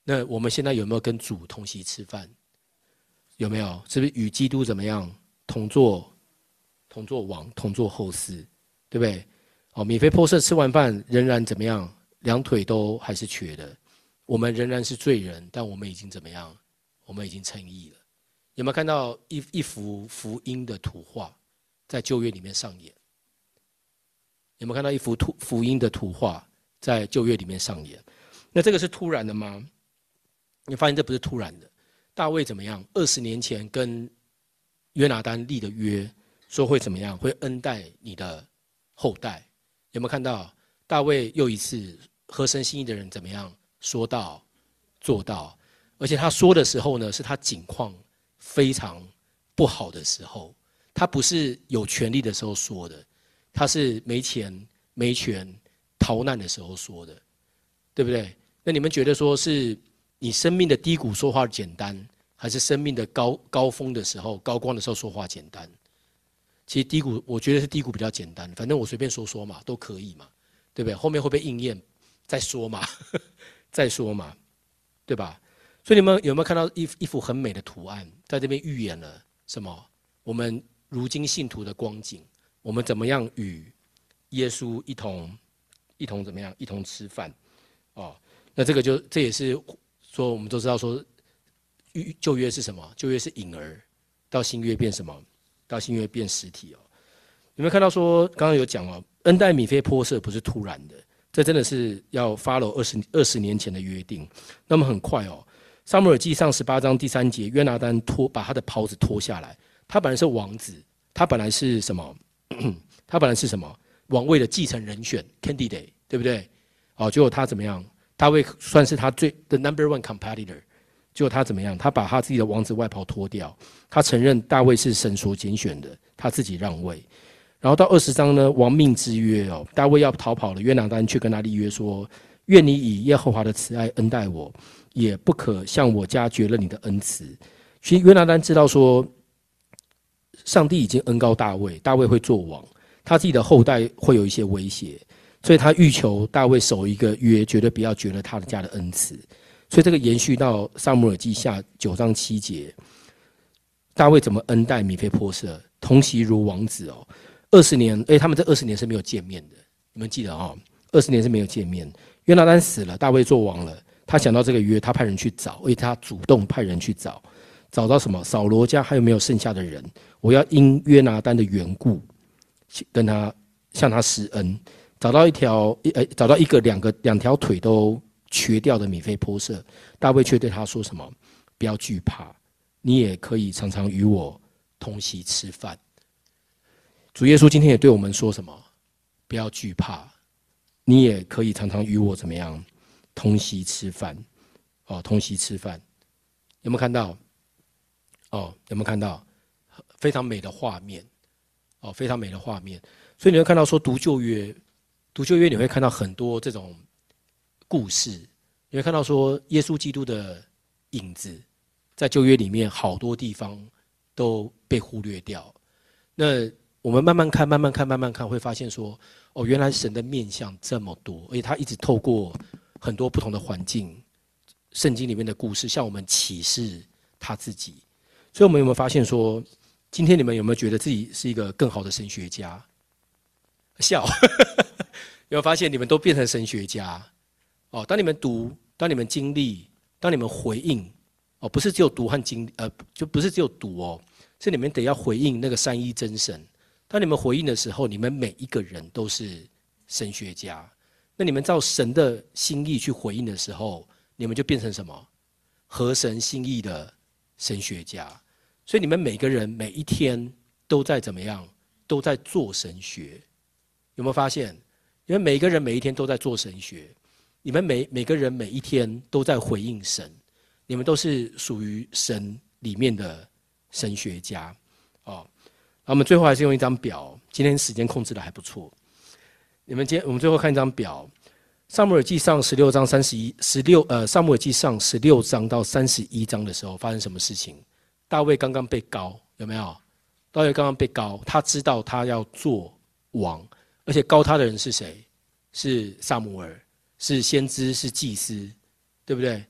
那我们现在有没有跟主同席吃饭？有没有？是不是与基督怎么样同坐王，同坐后嗣，对不对？米非波设吃完饭仍然怎么样？两腿都还是瘸的。我们仍然是罪人，但我们已经怎么样？我们已经称义了。有没有看到一幅福音的图画在旧约里面上演？有没有看到一幅福音的图画在旧约里面上演？那这个是突然的吗？你发现这不是突然的。大卫怎么样？20年前跟约拿单立的约，说会怎么样？会恩待你的后代。有没有看到大卫又一次合神心意的人怎么样？说到做到，而且他说的时候呢，是他境况非常不好的时候，他不是有权利的时候说的，他是没钱没权逃难的时候说的，对不对？那你们觉得说是你生命的低谷说话简单，还是生命的高峰的时候、高光的时候说话简单？其实低谷，我觉得是低谷比较简单，反正我随便说嘛，都可以嘛，对不对？后面会不会应验再说嘛，再说嘛，对吧？所以你们有没有看到一幅很美的图案，在这边预言了什么？我们如今信徒的光景，我们怎么样与耶稣一同怎么样一同吃饭？那这也是说我们都知道说，旧约是什么？旧约是影儿，到新约变什么？到新约变实体哦。有没有看到说刚刚有讲哦，恩待米非波设不是突然的，这真的是要 follow 20年前的约定。那么很快哦，撒母耳记上18章第3节，约拿单把他的袍子脱下来，他本来是王子，他本来是什么？他本来是什么？王位的继承人选 candidate， 对不对？结果他怎么样？大卫算是他的 number one competitor。结果他怎么样？他把他自己的王子外袍脱掉，他承认大卫是神所拣选的，他自己让位。然后到20章呢，亡命之约哦，大卫要逃跑了，约拿单却跟他立约说：愿你以耶和华的慈爱恩待我，也不可向我家绝了你的恩慈。其实约拿单知道说，上帝已经恩膏大卫，大卫会做王，他自己的后代会有一些威胁，所以他欲求大卫守一个约，绝对不要绝了他的家的恩慈。所以这个延续到撒母耳记下9章7节，大卫怎么恩待米非波设，同席如王子哦。20年，他们这20年是没有见面的，你们记得20年是没有见面。约拿单死了，大卫做王了，他想到这个约，他派人去找，而且他主动派人去找到什么？扫罗家还有没有剩下的人？我要因约拿单的缘故，向他施恩，找到两条腿都瘸掉的米非波设，大卫却对他说什么？不要惧怕，你也可以常常与我同席吃饭。主耶稣今天也对我们说什么？不要惧怕，你也可以常常与我怎么样同席吃饭？同席吃饭，有没有看到？有没有看到非常美的画面？非常美的画面。所以你会看到说读旧约你会看到很多这种故事，你会看到说耶稣基督的影子在旧约里面好多地方都被忽略掉。那我们慢慢看，会发现说，原来神的面向这么多，而且他一直透过很多不同的环境，圣经里面的故事向我们启示他自己。所以我们有没有发现说，今天你们有没有觉得自己是一个更好的神学家？笑，有没有发现你们都变成神学家？当你们读，当你们经历，当你们回应，不是只有读和经历，就不是只有读是你们得要回应那个三一真神。当你们回应的时候，你们每一个人都是神学家。那你们照神的心意去回应的时候，你们就变成什么？合神心意的神学家。所以你们每个人每一天都在怎么样？都在做神学。有没有发现？因为每个人每一天都在做神学，你们每个人每一天都在回应神，你们都是属于神里面的神学家。我们最后还是用一张表，今天时间控制的还不错。我们最后看一张表，撒母耳记上16章撒母耳记上16章到31章的时候发生什么事情？大卫刚刚被膏，有没有？大卫刚刚被膏，他知道他要做王，而且膏他的人是谁？是撒母耳，是先知，是祭司，对不对？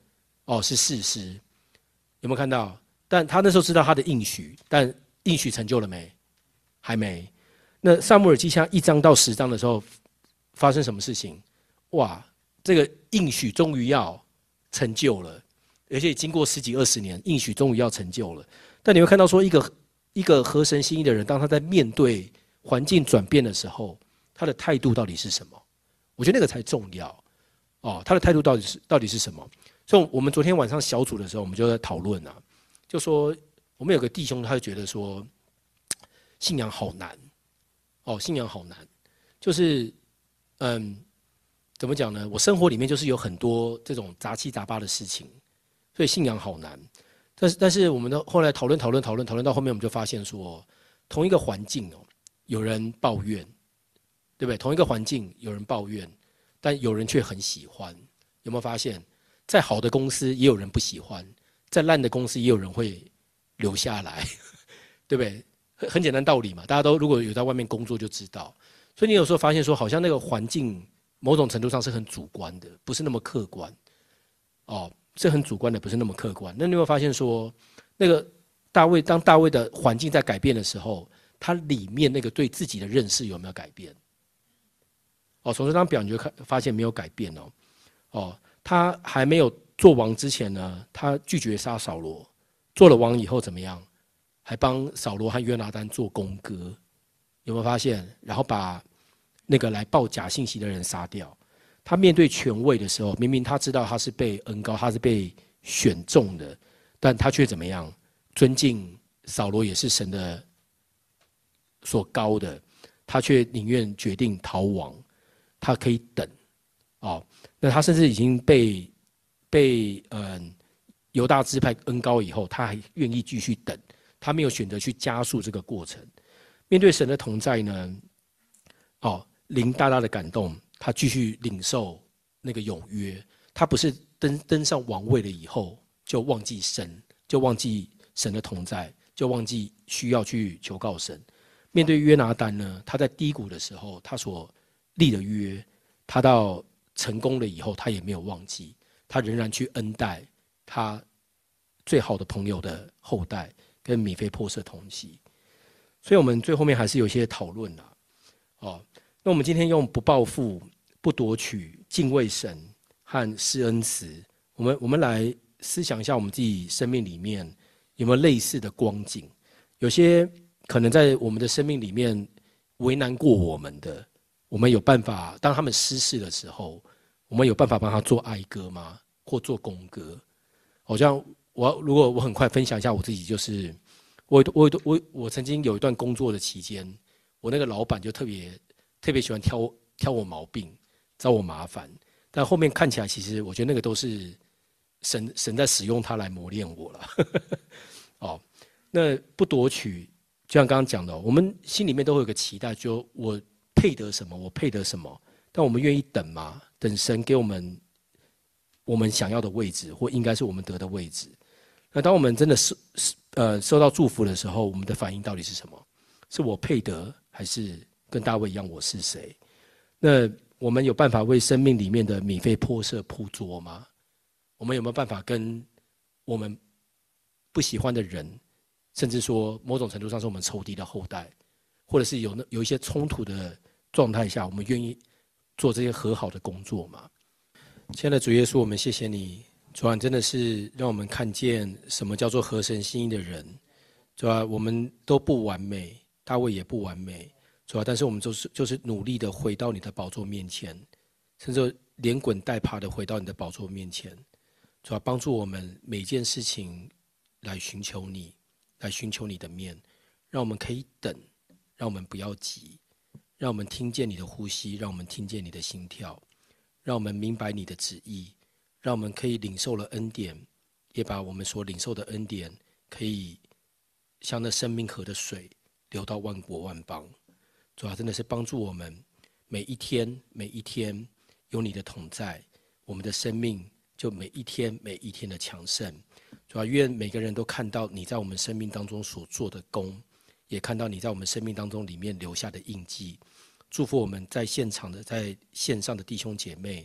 哦，是士师，有没有看到？但他那时候知道他的应许，但应许成就了没？还没。那撒母耳记下1章到10章的时候，发生什么事情？哇，这个应许终于要成就了，而且经过10几20年，应许终于要成就了。但你会看到说，一个合神心意的人，当他在面对环境转变的时候，他的态度到底是什么？我觉得那个才重要哦。他的态度到底是什么？所以，我们昨天晚上小组的时候，我们就在讨论啊，就说我们有个弟兄，他就觉得说，信仰好难哦，信仰好难，就是怎么讲呢？我生活里面就是有很多这种杂七杂八的事情，所以信仰好难。但是我们的后来讨论到后面，我们就发现说，同一个环境哦，有人抱怨，对不对？同一个环境有人抱怨，但有人却很喜欢。有没有发现，再好的公司也有人不喜欢，再烂的公司也有人会留下来，对不对？很简单道理嘛，大家都如果有在外面工作就知道。所以你有时候发现说，好像那个环境某种程度上是很主观的，不是那么客观。哦，是很主观的，不是那么客观。那你有没有发现说，那个当大卫的环境在改变的时候，他里面那个对自己的认识有没有改变？哦，从这张表你就发现没有改变哦。哦，他还没有做王之前呢，他拒绝杀扫罗；做了王以后怎么样？还帮扫罗和约拿单做弓歌，有没有发现？然后把那个来报假信息的人杀掉。他面对权位的时候，明明他知道他是被恩膏，他是被选中的，但他却怎么样？尊敬扫罗也是神的所膏的，他却宁愿决定逃亡。他可以等，哦，那他甚至已经被犹大支派恩膏以后，他还愿意继续等，他没有选择去加速这个过程。面对神的同在呢，哦，灵大大的感动，他继续领受那个永约。他不是登上王位了以后就忘记神，就忘记神的同在，就忘记需要去求告神。面对约拿单呢，他在低谷的时候，他所立的约，他到成功了以后，他也没有忘记，他仍然去恩待他最好的朋友的后代，跟米非波设同席。所以，我们最后面还是有一些讨论啦。哦，那我们今天用不报复、不夺取、敬畏神和施恩慈，我们来思想一下，我们自己生命里面有没有类似的光景？有些可能在我们的生命里面为难过我们的。我们有办法，当他们失事的时候，我们有办法帮他做哀歌吗？或做弓歌？好像如果我很快分享一下我自己，就是我曾经有一段工作的期间，我那个老板就特别喜欢挑我毛病，找我麻烦。但后面看起来，其实我觉得那个都是神在使用他来磨练我了。哦，那不夺取，就像刚刚讲的，我们心里面都会有个期待，就我配得什么，我配得什么，但我们愿意等吗？等神给我们想要的位置，或应该是我们得的位置。那当我们真的收到祝福的时候，我们的反应到底是什么？是我配得，还是跟大卫一样我是谁？那我们有办法为生命里面的米非波设铺桌吗？我们有没有办法跟我们不喜欢的人，甚至说某种程度上是我们仇敌的后代，或者是有一些冲突的状态下，我们愿意做这些和好的工作吗？亲爱的主耶稣，我们谢谢你，主啊，真的是让我们看见什么叫做合神心意的人，主啊，我们都不完美，大卫也不完美，主啊，但是我们就是努力的回到你的宝座面前，甚至连滚带爬的回到你的宝座面前，主啊，帮助我们每件事情来寻求你，来寻求你的面，让我们可以等，让我们不要急，让我们听见你的呼吸，让我们听见你的心跳，让我们明白你的旨意，让我们可以领受了恩典，也把我们所领受的恩典可以像那生命河的水流到万国万邦。主啊，真的是帮助我们每一天每一天有你的同在，我们的生命就每一天每一天的强盛。主啊，愿每个人都看到你在我们生命当中所做的功，也看到你在我们生命当中里面留下的印记。祝福我们在现场的在线上的弟兄姐妹，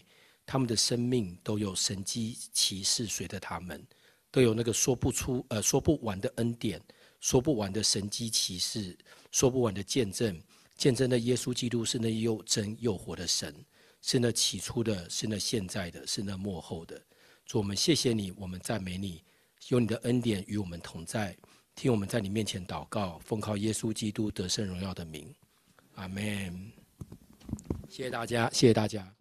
他们的生命都有神迹奇事随着他们，都有那个说不完的恩典，说不完的神迹奇事，说不完的见证，见证的耶稣基督是那又真又活的神，是那起初的，是那现在的，是那末后的。主，我们谢谢你，我们赞美你，有你的恩典与我们同在，听我们在你面前祷告，奉靠耶稣基督得胜荣耀的名，阿们。谢谢大家，谢谢大家。